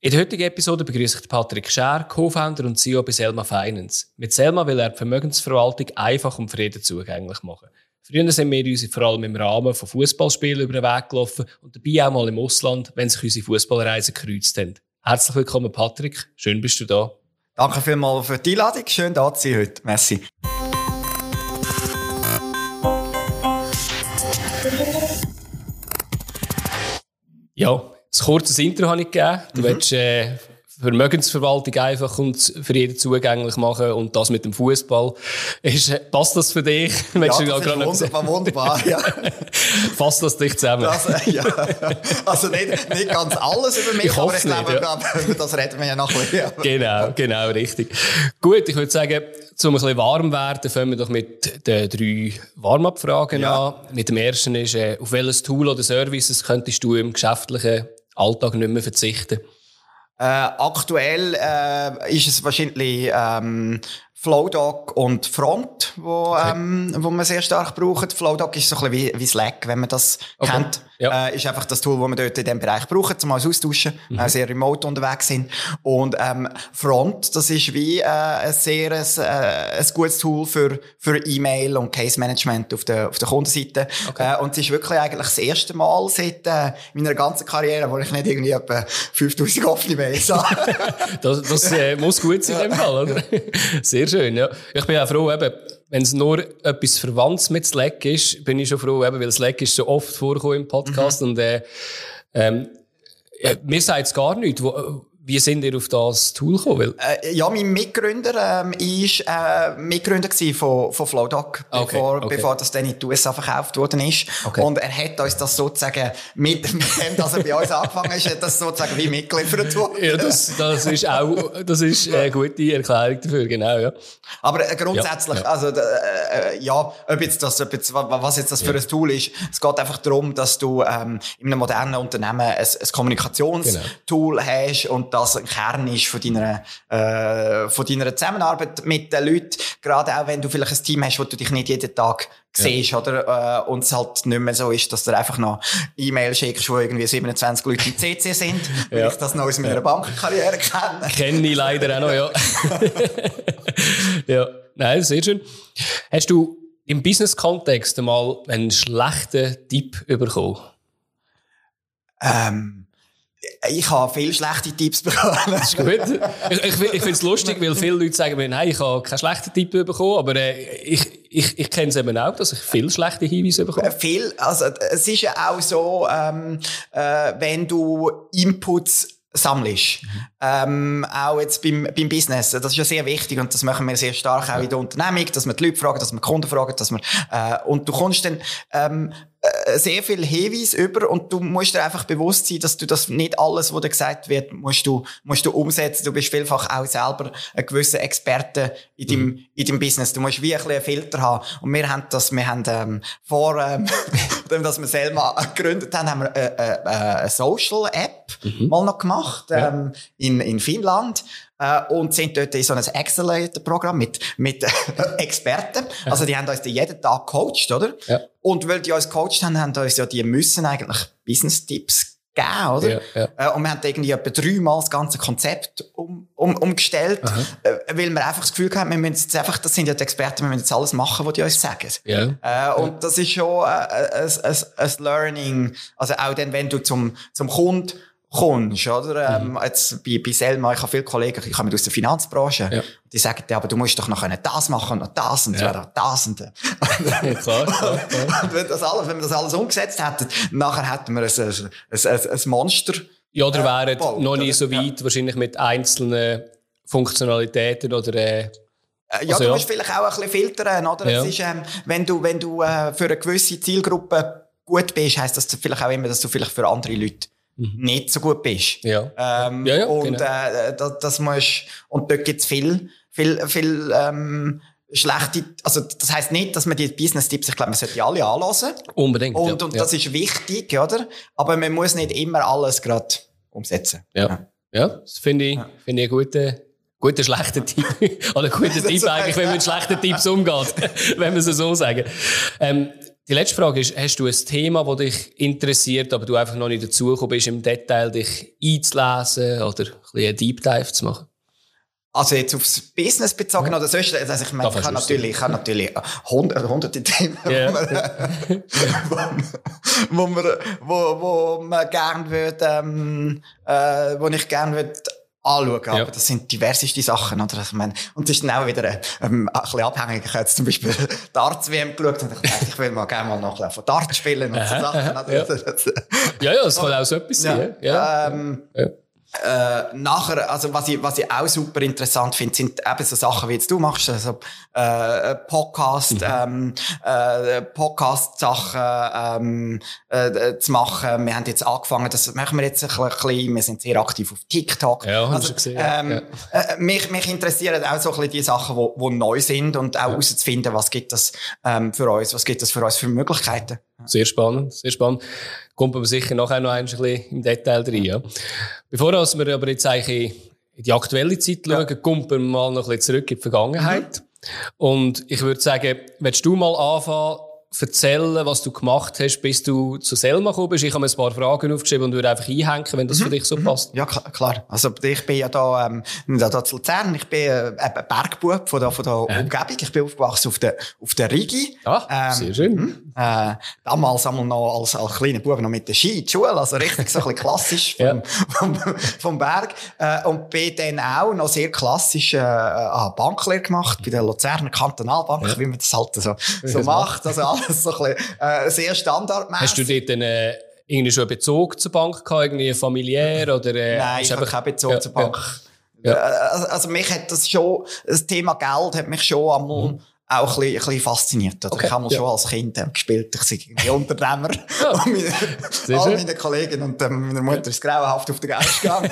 In der heutigen Episode begrüße ich Patrick Schär, Co-Founder und CEO bei Selma Finance. Mit Selma will er die Vermögensverwaltung einfach und für jeden zugänglich machen. Früher sind wir uns vor allem im Rahmen von Fußballspielen über den Weg gelaufen und dabei auch mal im Ausland, wenn sich unsere Fußballreisen gekreuzt haben. Herzlich willkommen, Patrick. Schön, bist du da. Danke vielmals für die Einladung. Schön, da zu sein heute. Merci. Ja, ein kurzes Intro habe ich gegeben. Du willst Vermögensverwaltung einfach und für jeden zugänglich machen und das mit dem Fußball. Passt das für dich? Ja, das ist wunderbar. Ja. Fasst das dich zusammen? Ja. Also nicht ganz alles über mich, aber ich glaube, über das reden wir ja nachher. Genau, richtig. Gut, ich würde sagen, um ein bisschen warm werden, fangen wir doch mit den 3 Warm-up-Fragen an. Mit dem ersten ist, auf welches Tool oder Services könntest du im geschäftlichen Alltag nicht mehr verzichten? Aktuell ist es wahrscheinlich Flowdog und Front, wo man sehr stark braucht. Flowdog ist so ein bisschen wie Slack, wenn man das kennt. Ja. Ist einfach das Tool, das wir dort in diesem Bereich brauchen, um uns austauschen, sehr remote unterwegs sind. Und Front, das ist wie ein gutes Tool für E-Mail und Case Management auf der Kundenseite. Okay. Und es ist wirklich eigentlich das erste Mal seit meiner ganzen Karriere, wo ich nicht irgendwie etwa 5000 offene Mails habe. das muss gut sein in dem Fall, oder? Sehr schön, ja. Ich bin auch froh, wenn es nur etwas Verwandtes mit Slack ist, bin ich schon froh, weil Slack ist so oft vorgekommen im Podcast und mir sagt es gar nichts. Wie sind ihr auf das Tool gekommen? Ja, mein Mitgründer war Mitgründer von Flowdog, bevor das dann in die USA verkauft worden ist. Okay. Und er hat uns das sozusagen, mit dem, dass er bei uns angefangen ist, das sozusagen wie mitgeliefert worden. Ja, das ist eine gute Erklärung dafür, genau, ja. Aber grundsätzlich, was jetzt das für ein Tool ist, es geht einfach darum, dass du in einem modernen Unternehmen ein Kommunikationstool hast und das ein Kern ist von deiner Zusammenarbeit mit den Leuten. Gerade auch, wenn du vielleicht ein Team hast, wo du dich nicht jeden Tag siehst, oder? Und es halt nicht mehr so ist, dass du einfach noch E-Mail schickst, wo irgendwie 27 Leute im CC sind. Weil ich das noch aus meiner Bankenkarriere kenne. Kenne ich leider auch noch, ja. Ja, nein, sehr schön. Hast du im Business-Kontext einmal einen schlechten Tipp bekommen? Ich habe viele schlechte Tipps bekommen. Das ist gut. Ich finde es lustig, weil viele Leute sagen mir, nein, ich habe keinen schlechten Tipp bekommen, aber ich kenne es eben auch, dass ich viele schlechte Hinweise bekomme. Also es ist ja auch so, wenn du Inputs sammelst. Auch jetzt beim Business. Das ist ja sehr wichtig und das machen wir sehr stark auch in der Unternehmung, dass wir die Leute fragen, dass wir die Kunden fragen, dass wir, und du kommst dann, sehr viel Hinweise über und du musst dir einfach bewusst sein, dass du das nicht alles, was dir gesagt wird, musst du umsetzen. Du bist vielfach auch selber ein gewisser Experte in deinem Business. Du musst wie ein bisschen einen Filter haben. Und wir haben vor dem, dass wir Selma gegründet haben, wir eine Social-App mal noch gemacht, in Finnland. Und sind dort in so einem Accelerator-Programm mit Experten. Ja. Also die haben uns jeden Tag gecoacht, oder? Ja. Und weil die uns gecoacht haben uns ja die müssen eigentlich Business-Tipps geben, oder? Ja. Und wir haben irgendwie etwa 3-mal das ganze Konzept umgestellt, weil wir einfach das Gefühl haben, wir müssen jetzt einfach, das sind ja die Experten, wir müssen jetzt alles machen, was die uns sagen. Ja. Und das ist schon ein Learning. Also auch dann, wenn du zum Kunden kommst, oder? Jetzt bei Selma, ich habe viele Kollegen, ich komme aus der Finanzbranche, die sagen dir, aber du musst doch noch das machen und noch das und das und klar. Und wenn wir das alles umgesetzt hätten, nachher hätten wir ein Monster. Ja, oder wären noch nicht so weit, wahrscheinlich mit einzelnen Funktionalitäten oder du musst vielleicht auch ein bisschen filtern, oder? Ja. Es ist, wenn du für eine gewisse Zielgruppe gut bist, heisst das vielleicht auch immer, dass du vielleicht für andere Leute nicht so gut bist. Ja. Und genau. Das musst, und dort gibt's viel schlechte, also das heisst nicht, dass man die Business-Tipps, ich glaube, man sollte die alle anhören. Unbedingt. Und das ist wichtig, oder? Aber man muss nicht immer alles gerade umsetzen. Ja, das finde ich einen guten schlechten Tipp. Oder guten Tipp eigentlich, wenn man mit schlechten Tipps umgeht, wenn man es so sagen. Die letzte Frage ist, hast du ein Thema, das dich interessiert, aber du einfach noch nicht dazu gekommen bist, im Detail dich einzulesen oder ein bisschen einen Deep Dive zu machen? Also jetzt aufs Business bezogen oder sonst, also ich meine, ich habe natürlich hunderte Themen, wo man gerne würde, wo ich gerne würde anschauen, aber das sind diverseste Sachen, oder? Also, ich meine, und das ist dann auch wieder ein bisschen abhängig. Ich habe jetzt zum Beispiel Darts-WM geschaut und ich will mal gerne mal noch von Darts spielen und so Sachen. Ja, das kann auch so etwas sein. Nachher, also was ich auch super interessant finde, sind eben so Sachen, wie jetzt du machst, also Podcast-Sachen zu machen. Wir haben jetzt angefangen, das machen wir jetzt ein bisschen, wir sind sehr aktiv auf TikTok. Ja, hast du gesehen. Mich interessieren auch so ein bisschen die Sachen, die neu sind und auch herauszufinden, was gibt das für uns, für Möglichkeiten. Sehr spannend, sehr spannend. Kommt man sicher nachher noch ein bisschen im Detail rein. Ja. Bevor wir aber jetzt eigentlich in die aktuelle Zeit schauen, kommen wir mal noch ein bisschen zurück in die Vergangenheit. Und ich würde sagen, willst du mal anfangen, erzählen, was du gemacht hast, bis du zu Selma gekommen bist? Ich habe mir ein paar Fragen aufgeschrieben und würde einfach einhängen, wenn das für dich so passt. Ja, klar. Also, ich bin ja da zu Luzern. Ich bin ein Bergbub von der Umgebung. Ich bin aufgewachsen auf der Rigi. Sehr schön. Damals einmal noch als kleiner Bub noch mit der Ski in die Schule. Also richtig so ein bisschen klassisch vom Berg. Und bin dann auch noch sehr klassisch, Banklehre gemacht bei der Luzerner Kantonalbank, wie man das halt so macht. Also alles so ein bisschen, sehr standardmäßig. Hast du dort irgendwie schon einen Bezug zur Bank gehabt, irgendwie familiär oder? Nein, ich habe keinen Bezug zur Bank. Ja. Also mich hat das Thema Geld hat mich schon einmal auch ein bisschen fasziniert. Oder? Okay. Ich habe mal schon als Kind gespielt. Ich sei irgendwie Unternehmer. Und all meine Kollegen und meine Mutter ist grauenhaft auf den Geist gegangen.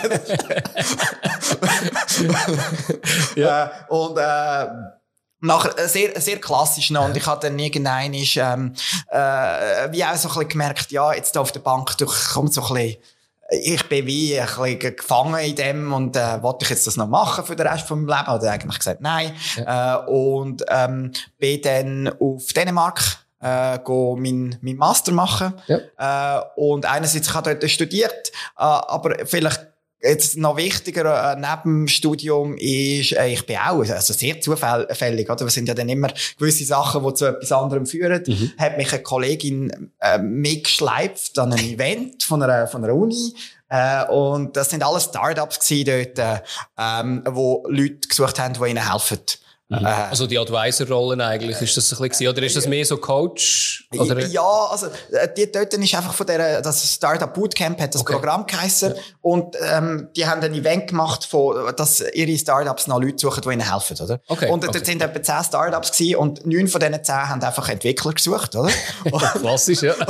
Und nachher sehr, sehr klassisch noch. Und ich habe dann irgendwann wie auch so ein bisschen gemerkt, ja, jetzt da auf der Bank, kommt so ein bisschen, ich bin wie ein bisschen gefangen in dem und wollte ich jetzt das noch machen für den Rest von meinem Leben? Oder eigentlich gesagt, nein. Und bin dann auf Dänemark meinen Master machen. Und einerseits, ich habe dort studiert, aber vielleicht jetzt noch wichtiger neben dem Studium ist, ich bin auch sehr zufällig, oder? Wir sind ja dann immer gewisse Sachen, die zu etwas anderem führen. Hat mich eine Kollegin mitgeschleift an einem Event von einer Uni. Und das sind alles Startups gewesen dort, wo Leute gesucht haben, die ihnen helfen. Also die Advisor-Rollen eigentlich, ist das ein bisschen, oder ist das mehr so Coach? Oder? Ja, also dort ist einfach von das Startup Bootcamp hat das Programm geheissen und die haben ein Event gemacht, dass ihre Startups noch Leute suchen, die ihnen helfen, oder? Und dort sind etwa 10 Startups gewesen und 9 von diesen 10 haben einfach Entwickler gesucht, oder? Klassisch, ja.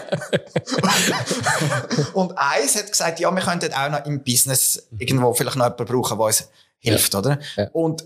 Und eins hat gesagt, ja, wir könnten auch noch im Business irgendwo vielleicht noch jemanden brauchen, der uns hilft, oder? Ja. Und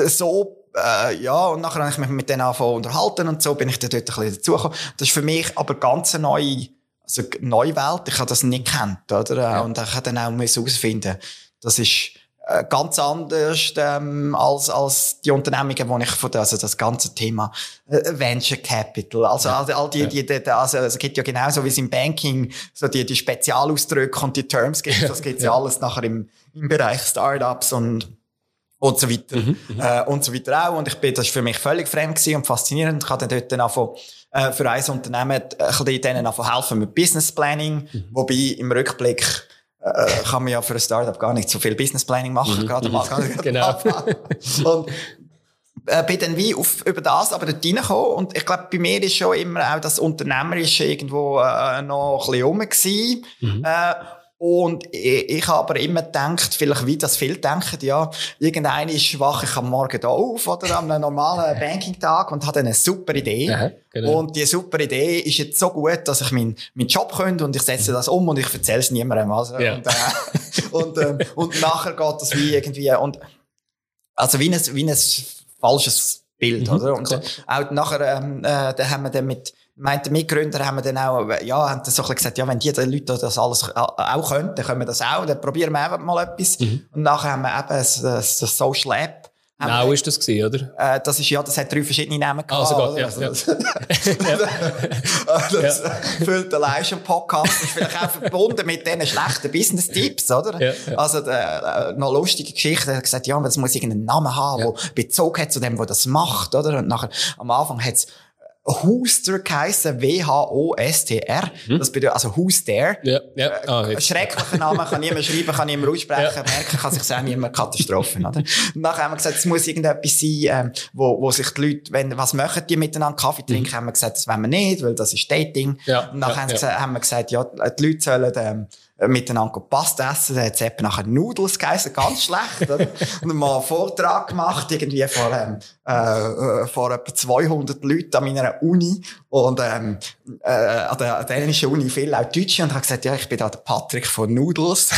und nachher habe ich mich mit denen angefangen unterhalten und so bin ich dann dort ein bisschen dazugekommen. Das ist für mich aber ganz eine neue Welt. Ich habe das nicht gekannt, oder? Ja. Und ich habe dann auch herausfinden, das ist ganz anders als die Unternehmungen, die ich also das ganze Thema Venture Capital, also all die also es gibt ja genauso wie es im Banking so die Spezialausdrücke und die Terms gibt, das gibt's ja alles nachher im Bereich Startups und so weiter. Und so weiter auch. Und das ist für mich völlig fremd gewesen und faszinierend. Ich habe dann dort angefangen, für ein Unternehmen, ein bisschen denen helfen mit Business Planning. Wobei im Rückblick, kann man ja für ein Startup gar nicht so viel Business Planning machen, gerade mal. Genau. Und, bin dann wie über das aber dort reingekommen. Und ich glaube, bei mir ist schon immer auch das Unternehmerische irgendwo, noch ein bisschen rum gewesen. Und ich habe aber immer gedacht, vielleicht wie das viele denken, ja, irgendeiner ist wach ich am Morgen da auf, oder am normalen Banking-Tag und hat eine super Idee. Aha, genau. Und die super Idee ist jetzt so gut, dass ich meinen Job könnte und ich setze das um und ich erzähle es niemandem. Also, ja. und nachher geht das wie irgendwie, und, also wie ein falsches Bild, oder? Und auch nachher, da haben wir dann mit Mitgründer haben wir dann auch, haben dann so ein bisschen gesagt, ja, wenn die Leute das alles auch können, dann können wir das auch, dann probieren wir einfach mal etwas. Und nachher haben wir eben das Social App Now ist das gewesen, oder? Das hat 3 verschiedene Namen gehabt. Also Gott, ja. Das füllt allein schon Podcast. Das ist vielleicht auch verbunden mit diesen schlechten Business-Tipps, oder? Ja. Also, noch lustige Geschichte. Er hat gesagt, ja, das muss irgendeinen Namen haben, der Bezug hat zu dem, der das macht, oder? Und nachher, am Anfang hat's Hoster geheissen, W-H-O-S-T-R. Das bedeutet, also Who's There? Schrecklicher Name, kann niemand schreiben, kann niemand aussprechen, merken kann sich auch niemand, Katastrophen, oder? Und nachher haben wir gesagt, es muss irgendetwas sein, wo sich die Leute, was machen die miteinander Kaffee trinken, haben wir gesagt, das wollen wir nicht, weil das ist Dating. Und nachher haben wir gesagt, ja, die Leute sollen, miteinander Pasta essen, da hat es eben nachher Noodles geheißen, ganz schlecht, oder? Und mal einen Vortrag gemacht, irgendwie vor etwa 200 Leuten an meiner Uni, und, an der dänischen Uni viel auch Deutsche, und habe gesagt, ja, ich bin da der Patrick von Noodles.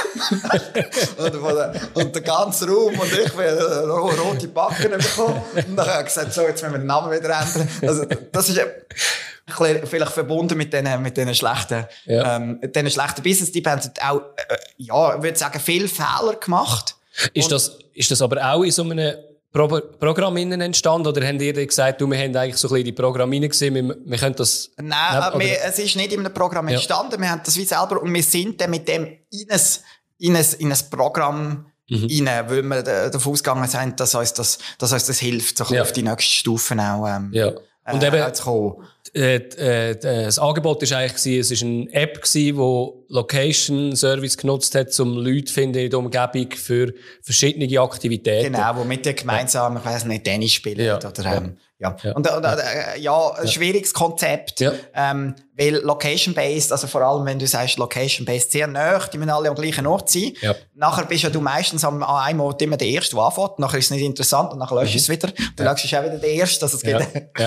und der ganze Raum, und ich will rote Backen bekommen. Und dann habe ich gesagt, so, jetzt müssen wir den Namen wieder ändern. Also, das ist vielleicht verbunden mit diesen schlechten, schlechten Business-Tipps, haben auch, ich würde sagen, viele Fehler gemacht. Ist das aber auch in so einem Programm entstanden, oder haben ihr gesagt, wir haben eigentlich so ein bisschen die Programme gesehen, wir können das... Nein, es ist nicht in einem Programm entstanden, wir haben das wie selber, und wir sind dann mit dem in ein Programm rein, weil wir davon ausgegangen sind, dass uns das hilft, so auf die nächsten Stufen auch, und eben, zu kommen. Das Angebot war eigentlich, es war eine App, die Location Service genutzt hat, um Leute zu finden in der Umgebung für verschiedene Aktivitäten. Genau, wo mit dir gemeinsam, ich weiss nicht, Tennis spielen oder Und ein schwieriges Konzept, weil Location-based, also vor allem, wenn du sagst Location-based, sehr nahe, die müssen alle am gleichen Ort sein. Ja. Nachher bist ja du meistens an einem Ort immer der Erste, der anfängt, nachher ist es nicht interessant und nachher löscht es wieder. Dann löscht es auch wieder der Erste, also es geht.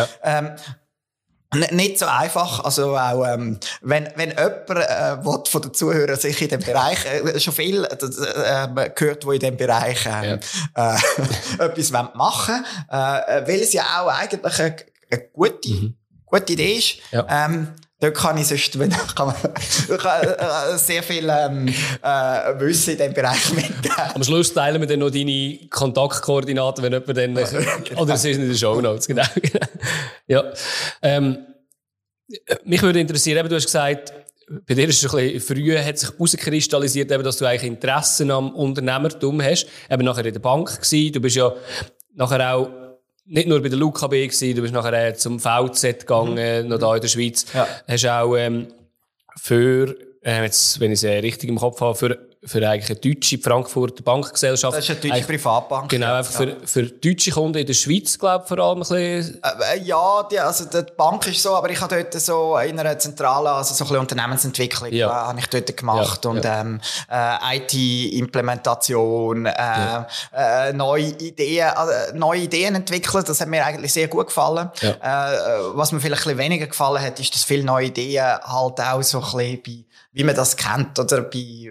Nicht so einfach, also auch, wenn jemand, von den Zuhörern sich in dem Bereich, schon viel, gehört, wo in dem Bereich, etwas machen wollen, weil es ja auch eigentlich eine gute Idee ist. Ja. Dort kann ich sonst, sehr viel, Wissen in diesem Bereich mitgeben. Am Schluss teilen wir dann noch deine Kontaktkoordinaten, wenn jemand dann, oder es ist in den Shownotes, genau. Ja. Mich würde interessieren, eben, du hast gesagt, bei dir ist es ein bisschen früh, hat sich herauskristallisiert, dass du eigentlich Interessen am Unternehmertum hast. Eben nachher in der Bank gewesen. Du bist ja nachher auch nicht nur bei der LUKB gewesen, du bist nachher zum VZ gegangen, noch da in der Schweiz. Ja. Hast auch für, jetzt, wenn ich es richtig im Kopf habe, für eigentlich eine deutsche Frankfurter Bankgesellschaft. Das ist eine deutsche Privatbank. Genau, einfach für deutsche Kunden in der Schweiz, glaube ich, vor allem ein bisschen. Die Bank ist so, aber ich habe dort so in einer Zentrale, also so ein bisschen Unternehmensentwicklung, habe ich dort gemacht. Und IT-Implementation, neue Ideen entwickelt. Das hat mir eigentlich sehr gut gefallen. Ja. Was mir vielleicht ein bisschen weniger gefallen hat, ist, dass viele neue Ideen halt auch so ein bisschen wie man das kennt, oder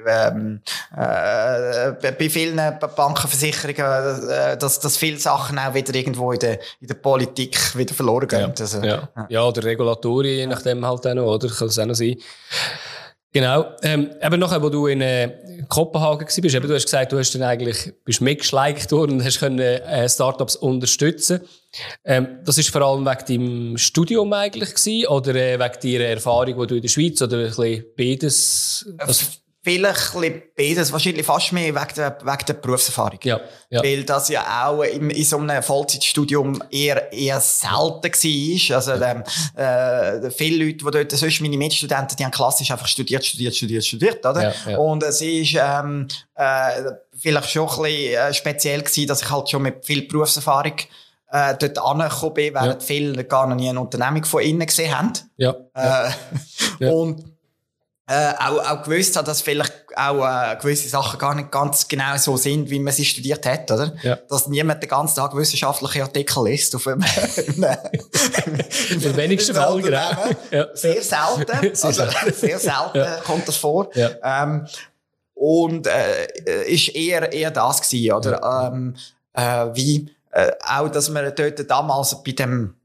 bei vielen Banken, Versicherungen, dass viele Sachen auch wieder irgendwo in der Politik wieder verloren gehen. Ja, oder Regulatorien, je nachdem halt auch noch, oder? Kann das auch noch sein. Genau. Eben nachher, wo du in Kopenhagen warst, eben, du hast gesagt, du hast dann eigentlich, bist mitgeschleicht worden und hast können Startups unterstützen. Das ist vor allem wegen deinem Studium eigentlich gewesen, oder wegen deiner Erfahrung, die du in der Schweiz, oder ein bisschen beides? Vielleicht ein bisschen beides, wahrscheinlich fast mehr wegen der Berufserfahrung. Ja. Weil das ja auch in so einem Vollzeitstudium eher selten war. Also, viele Leute, die dort, sonst meine Mitstudenten, die haben klassisch einfach studiert, oder? Ja. Und es ist, vielleicht schon ein bisschen speziell gewesen, dass ich halt schon mit viel Berufserfahrung dort angekommen bin, während viele gar noch nie eine Unternehmung von innen gesehen haben. Ja. Und auch gewusst hat, dass vielleicht auch gewisse Sachen gar nicht ganz genau so sind, wie man sie studiert hat, oder? Ja. Dass niemand den ganzen Tag wissenschaftliche Artikel liest auf einem den wenigsten Fall, genau. Ja. Sehr selten. Sehr selten kommt das vor. Ja. Und ist eher das gewesen, oder? Auch, dass man dort damals bei dem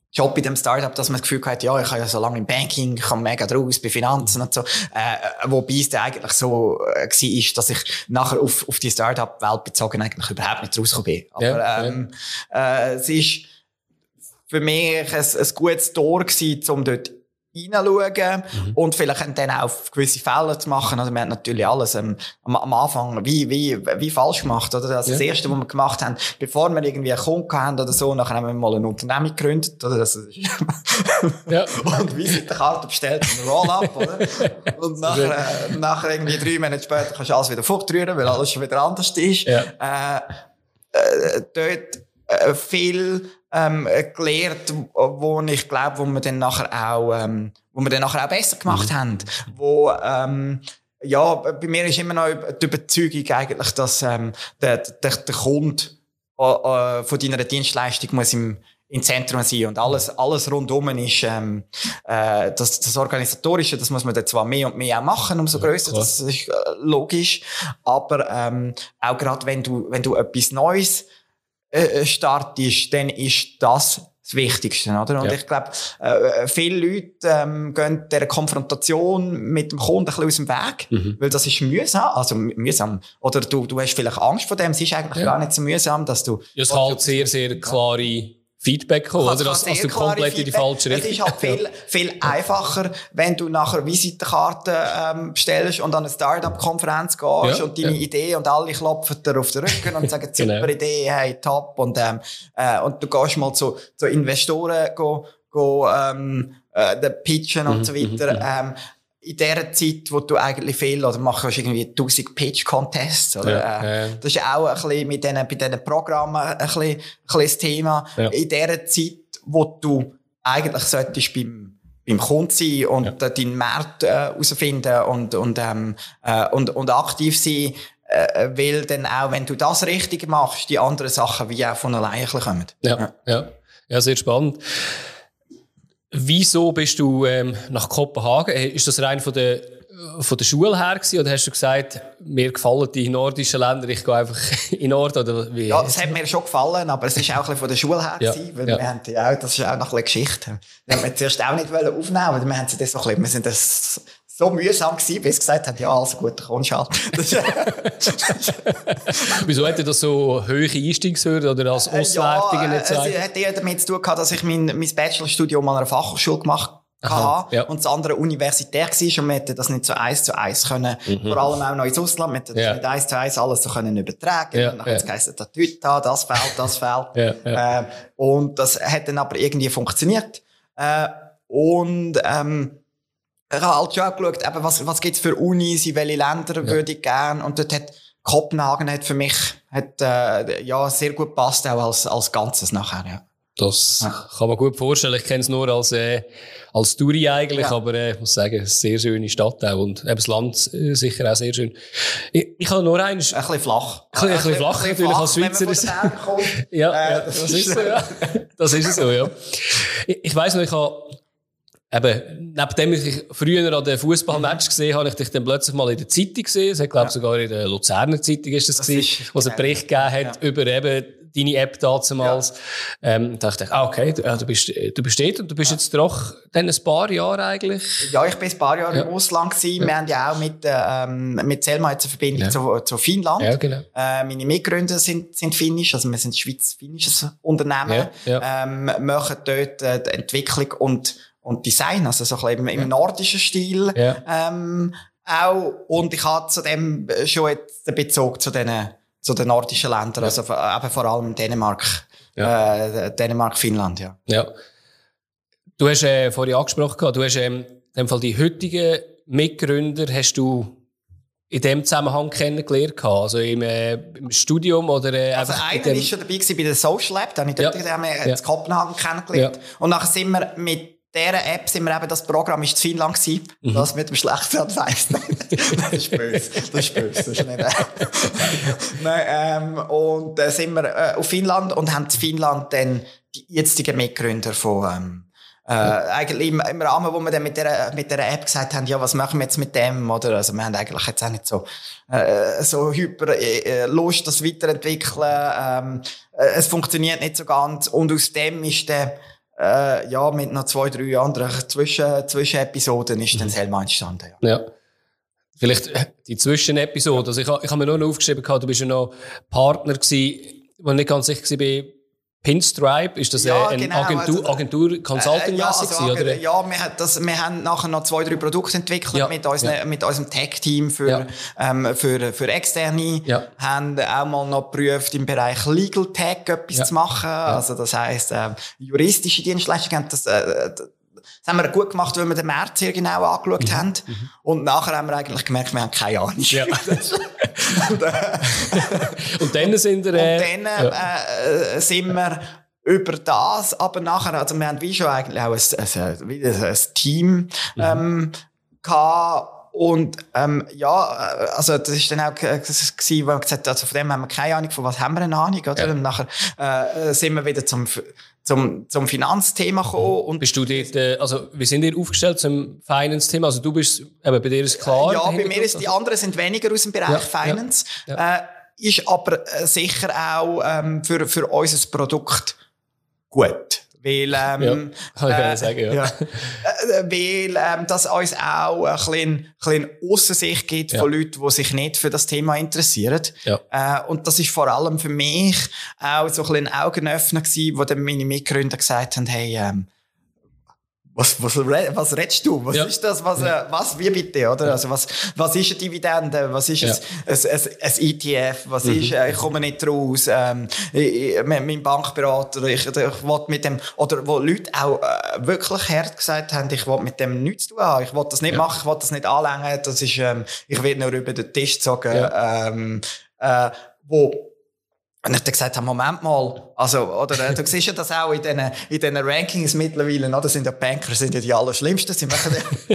Job in dem Startup, dass man das Gefühl hat, ja, ich habe ja so lange im Banking, ich komme mega draus bei Finanzen und so. Wobei es dann eigentlich so war, dass ich nachher auf die Startup-Welt bezogen eigentlich überhaupt nicht rausgekommen bin. Aber es ist für mich ein gutes Tor gewesen, um dort hineinschauen und vielleicht dann auch gewisse Fälle zu machen. Also wir haben natürlich alles am Anfang wie falsch gemacht. Oder? Also das Erste, was wir gemacht haben, bevor wir irgendwie einen Kunden hatten oder so, nachher haben wir mal ein Unternehmen gegründet. Oder? Das ist und Visitenkarte bestellt und ein Roll-up. Oder? Und nachher irgendwie 3 Monate später kannst du alles wieder fortrühren, weil alles schon wieder anders ist. Ja. Dort viel gelernt, wo ich glaube, wo wir dann nachher auch besser gemacht haben. Wo bei mir ist immer noch die Überzeugung eigentlich, dass der Kunde von deiner Dienstleistung muss im Zentrum sein und alles rundum ist das Organisatorische, das muss man dann zwar mehr und mehr auch machen, umso grösser, das ist logisch, aber auch gerade wenn du etwas Neues startest, dann ist das Wichtigste, oder? Und ich glaube, viele Leute gehen dieser Konfrontation mit dem Kunden ein bisschen aus dem Weg, weil das ist mühsam. Oder du hast vielleicht Angst vor dem, es ist eigentlich gar nicht so mühsam, dass du... Es halt sehr, sehr klare Feedback kommen, oder? Dass du komplett in die falsche Richtung... Es ist halt viel einfacher, wenn du nachher Visitenkarten bestellst und an eine Startup-Konferenz gehst und deine Idee und alle klopfen dir auf den Rücken und sagen, super Idee, hey, top. Und du gehst mal zu Investoren den pitchen und so weiter. In der Zeit, wo du eigentlich viel, oder machst du irgendwie 1000 Pitch-Contests, oder? Das ist auch ein bisschen bei diesen Programmen ein bisschen das Thema. Ja. In der Zeit, wo du eigentlich solltest beim Kunden sein und deinen Markt herausfinden und aktiv sein, weil dann auch, wenn du das richtig machst, die anderen Sachen wie auch von alleine kommen. Ja, sehr spannend. Wieso bist du nach Kopenhagen? Ist das rein von der Schule her gewesen, oder hast du gesagt, mir gefallen die nordischen Länder, ich gehe einfach in Nord, oder wie? Ja, es hat mir schon gefallen, aber es ist auch ein bisschen von der Schule her gewesen, weil wir haben ja auch, das ist auch noch ein bisschen Geschichte. Wir haben zuerst auch nicht aufnehmen, weil wir haben das so ein bisschen, wir sind das so mühsam gewesen, bis sie gesagt haben, ja, also gut, kommst halt. Wieso hätte das so hohe Einstiegshürden oder als Auswertungen nicht gesagt? Es hat eher damit zu tun gehabt, dass ich mein Bachelorstudium an einer Fachhochschule gemacht habe und das andere universitär war und wir hätten das nicht so 1:1 können, vor allem auch noch ins Ausland, wir hätten das nicht 1:1 alles so können übertragen und dann hat es geheißen, das fehlt. Und das hat dann aber irgendwie funktioniert. Ich habe halt schon auch geschaut, eben, was gibt's für Unis, in welche Länder würde ich gerne. Und dort hat Kopenhagen für mich sehr gut gepasst, auch als Ganzes nachher, ja. Das kann man gut vorstellen. Ich kenne es nur als Touri eigentlich, aber ich muss sagen, eine sehr schöne Stadt auch und eben das Land sicher auch sehr schön. Ich habe nur eins... Ein bisschen flach. Ein bisschen flach natürlich als Schweizer. Das ist so, ja. Das ist so, ja. Ich weiss noch, ich habe eben, neben ich früher an den Fußballmatch gesehen habe, ich dich dann plötzlich mal in der Zeitung gesehen. Es hat, glaube ich, sogar in der Luzerner Zeitung ist das gewesen, wo es einen Bericht gegeben hat über eben deine App damals. Dachte ich, okay, du bist dort und du bist jetzt doch dann ein paar Jahre eigentlich. Ja, ich bin ein paar Jahre im Ausland gewesen. Wir haben ja auch mit Selma jetzt eine Verbindung zu Finnland. Ja, genau. Meine Mitgründer sind finnisch, also wir sind ein schweiz-finnisches Unternehmen. Machen dort die Entwicklung und Design, also so ein bisschen im nordischen Stil. Auch. Und ich habe zudem schon jetzt den Bezug zu den nordischen Ländern, also eben vor allem Dänemark, Finnland, ja. Du hast vorhin angesprochen, du hast in dem Fall die heutigen Mitgründer hast du in dem Zusammenhang kennengelernt, also im Studium oder also einer war schon dabei bei der Social Lab, da habe ich dort in Kopenhagen kennengelernt. Und nachher sind wir mit dieser App das Programm ist in Finnland gewesen. Das mit dem schlechten Advice. Das ist böse. Das ist nicht. Nein, und dann sind wir auf Finnland und haben in Finnland dann die jetzigen Mitgründer von, eigentlich im Rahmen, wo wir dann mit der App gesagt haben, ja, was machen wir jetzt mit dem, oder? Also, wir haben eigentlich jetzt auch nicht so hyper Lust, das weiterentwickeln. Es funktioniert nicht so ganz. Und aus dem ist mit noch 2, 3 anderen Zwischenepisoden ist dann Selma entstanden. Ja. Vielleicht die Zwischenepisode. Also ich habe mir nur noch aufgeschrieben, du bist ja noch Partner gewesen, wo ich nicht ganz sicher war, Pinstripe, ist das eine Agentur Consulting-mässig? Oder? Ja, wir haben nachher noch 2, 3 Produkte entwickelt mit unserem Tech-Team für Externe. Ja. Haben auch mal noch geprüft, im Bereich Legal Tech etwas zu machen. Ja. Also das heisst, juristische Dienstleistungen. Das haben wir gut gemacht, weil wir den Markt sehr genau angeschaut haben. Und nachher haben wir eigentlich gemerkt, wir haben keine Ahnung. Ja. Und dann sind sind wir über das, aber nachher, also wir haben wie schon eigentlich auch ein Team gehabt. Und also das ist dann auch gewesen, wo wir gesagt haben, also von dem haben wir keine Ahnung, von was haben wir eine Ahnung, oder? Ja. Und nachher sind wir wieder zum Finanzthema gekommen. Und bist du dort, also wie sind ihr aufgestellt zum Finance-Thema? Also du bist, bei dir ist klar. Ja, bei mir ist die anderen sind weniger aus dem Bereich Finance. Ja. Ist aber sicher auch für unser Produkt gut. Weil, kann ich sagen, weil das uns auch ein bisschen Aussensicht gibt von Leuten, die sich nicht für das Thema interessieren. Ja. Und das ist vor allem für mich auch so ein Augenöffner gewesen, wo dann meine Mitgründer gesagt haben, hey, was redest du? Was ist das? Wie bitte, oder? Also, was ist eine Dividende? Was ist ein ETF? Was ist, ich komme nicht raus, mein Bankberater, ich will mit dem, oder wo Leute auch, wirklich hart gesagt haben, ich will mit dem nichts zu tun haben. Ich will das nicht machen, ich will das nicht anlängen, das ist, ich will nur über den Tisch gezogen, und ich dann gesagt habe, Moment mal, also, oder, du siehst ja das auch in diesen Rankings mittlerweile, oder? Sind ja Banker, sind ja die Allerschlimmsten. Sie machen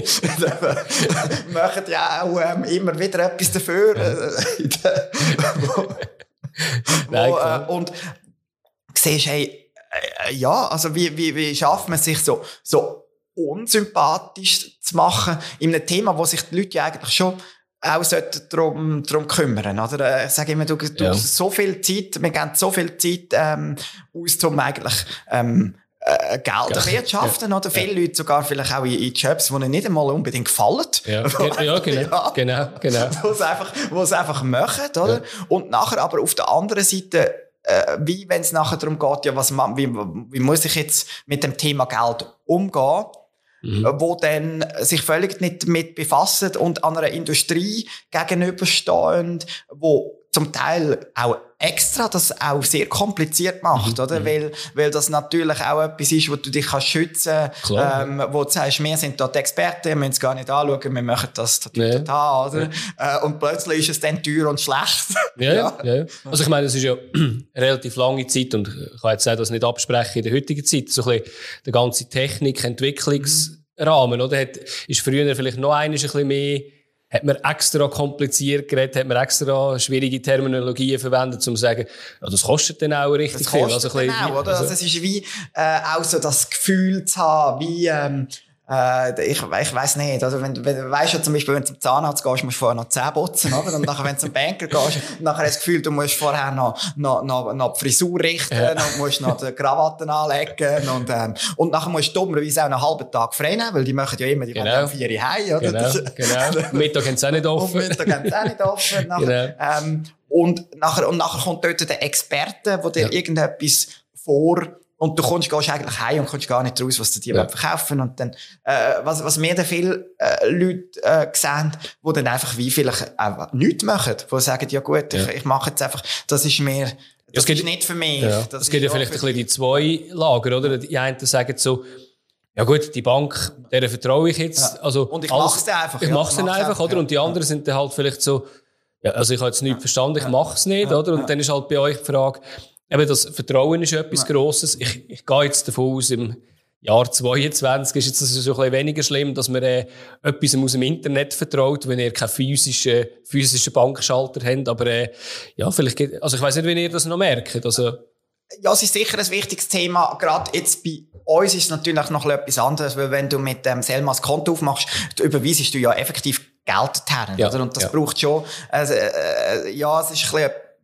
ja auch, immer wieder etwas dafür. Und siehst, hey, also wie schafft man sich so unsympathisch zu machen in einem Thema, wo sich die Leute ja eigentlich schon auch drum kümmern, oder? Ich sage immer, du so viel Zeit, wir geben so viel Zeit, aus, um eigentlich, Geld erwirtschaften, oder? Viele Leute sogar vielleicht auch in Jobs, die ihnen nicht einmal unbedingt gefallen. Genau. Wo es einfach machen, oder? Ja. Und nachher aber auf der anderen Seite, wie wenn es nachher darum geht, wie muss ich jetzt mit dem Thema Geld umgehen? Wo dann sich völlig nicht damit befassen und an einer Industrie gegenüberstehen, wo zum Teil auch extra das auch sehr kompliziert macht, oder? Weil das natürlich auch etwas ist, wo du dich kannst schützen, wo du sagst, wir sind dort Experten, wir müssen es gar nicht anschauen, wir machen das total, oder? Ja. Und plötzlich ist es dann teuer und schlecht. Ja. Also ich meine, es ist ja eine relativ lange Zeit und ich kann jetzt das nicht absprechen in der heutigen Zeit, so ein bisschen der ganze Technik-, Entwicklungsrahmen, oder? Ist früher vielleicht noch ein bisschen mehr, hat man extra kompliziert geredet, hat man extra schwierige Terminologien verwendet, um zu sagen, das kostet dann auch richtig viel. Also oder? Also es ist wie auch so das Gefühl zu haben, wie ich weiss nicht, also wenn du weisst ja zum Beispiel, wenn du zum Zahnarzt gehst, musst du vorher noch Zähne putzen, oder? Und nachher, wenn du zum Banker gehst, nachher hast du das Gefühl, du musst vorher noch die Frisur richten, und musst noch die Krawatten anlegen, und nachher musst du dummerweise auch einen halben Tag frei nehmen, weil die machen ja immer, die gehen um 4 Uhr heim, oder? Genau. Mittag haben sie auch nicht offen. Und nachher kommt dort der Experte, der dir irgendetwas und du gehst eigentlich heim und kommst gar nicht raus, was die verkaufen. Und dann, was mir dann viele Leute sehen, die dann einfach wie vielleicht auch nichts machen, die sagen, ja gut, ich mache jetzt einfach, das ist mir, das ist nicht für mich. Ja. Es gibt ja vielleicht ein bisschen die zwei Lager, oder? Die einen sagen so, ja gut, die Bank, der vertraue ich jetzt. Ja. Also, und ich mache es einfach. Ich mache es dann einfach, oder? Und die anderen sind dann halt vielleicht so, ja, also ich habe jetzt nichts verstanden, ich mache es nicht, oder? Und dann ist halt bei euch die Frage, eben das Vertrauen ist etwas Grosses. Ich gehe jetzt davon aus, im Jahr 2022 ist jetzt das so ein bisschen weniger schlimm, dass man etwas aus dem Internet vertraut, wenn ihr keinen physischen Bankschalter habt. Aber vielleicht also ich weiss nicht, wie ihr das noch merkt. Also ja, es ist sicher ein wichtiges Thema. Gerade jetzt bei uns ist es natürlich noch etwas anderes, weil wenn du mit dem Selmas Konto aufmachst, überweisst du ja effektiv Geld dorthin, oder? Und das braucht schon, es ist ein bisschen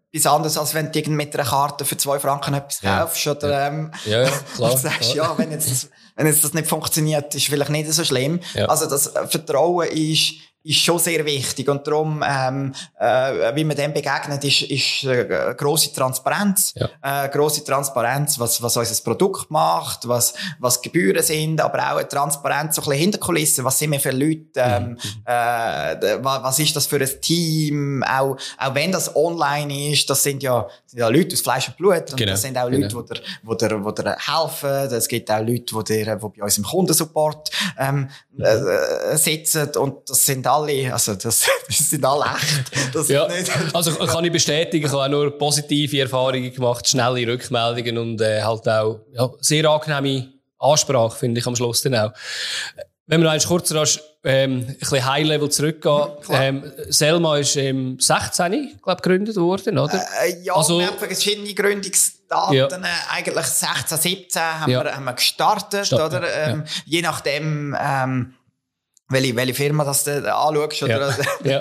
etwas anderes, als wenn du mit einer Karte für 2 Franken etwas kaufst. Oder, klar. sagst, ja, wenn jetzt das nicht funktioniert, ist vielleicht nicht so schlimm. Ja. Also das Vertrauen ist schon sehr wichtig. Und darum, wie man dem begegnet, ist grosse Transparenz. Ja. Grosse Transparenz, was unser Produkt macht, was die Gebühren sind, aber auch eine Transparenz, so ein bisschen hinter Kulissen. Was sind wir für Leute? Was ist das für ein Team? Auch wenn das online ist, das sind ja Leute aus Fleisch und Blut. Und das sind auch Leute, die dir helfen. Es gibt auch Leute, die bei uns im Kundensupport, sitzen. Und das sind alle, also das sind alle echt. Das nicht also kann ich bestätigen, ich habe auch nur positive Erfahrungen gemacht, schnelle Rückmeldungen und halt auch sehr angenehme Ansprache, finde ich am Schluss dann auch. Wenn wir noch kurz ein bisschen High-Level zurückgehen. Selma ist 16, glaube gegründet worden, oder? Wir haben verschiedene Gründungsdaten. Eigentlich 16, 17 haben wir gestartet, oder? Je nachdem, welche Firma das du anschaust, oder?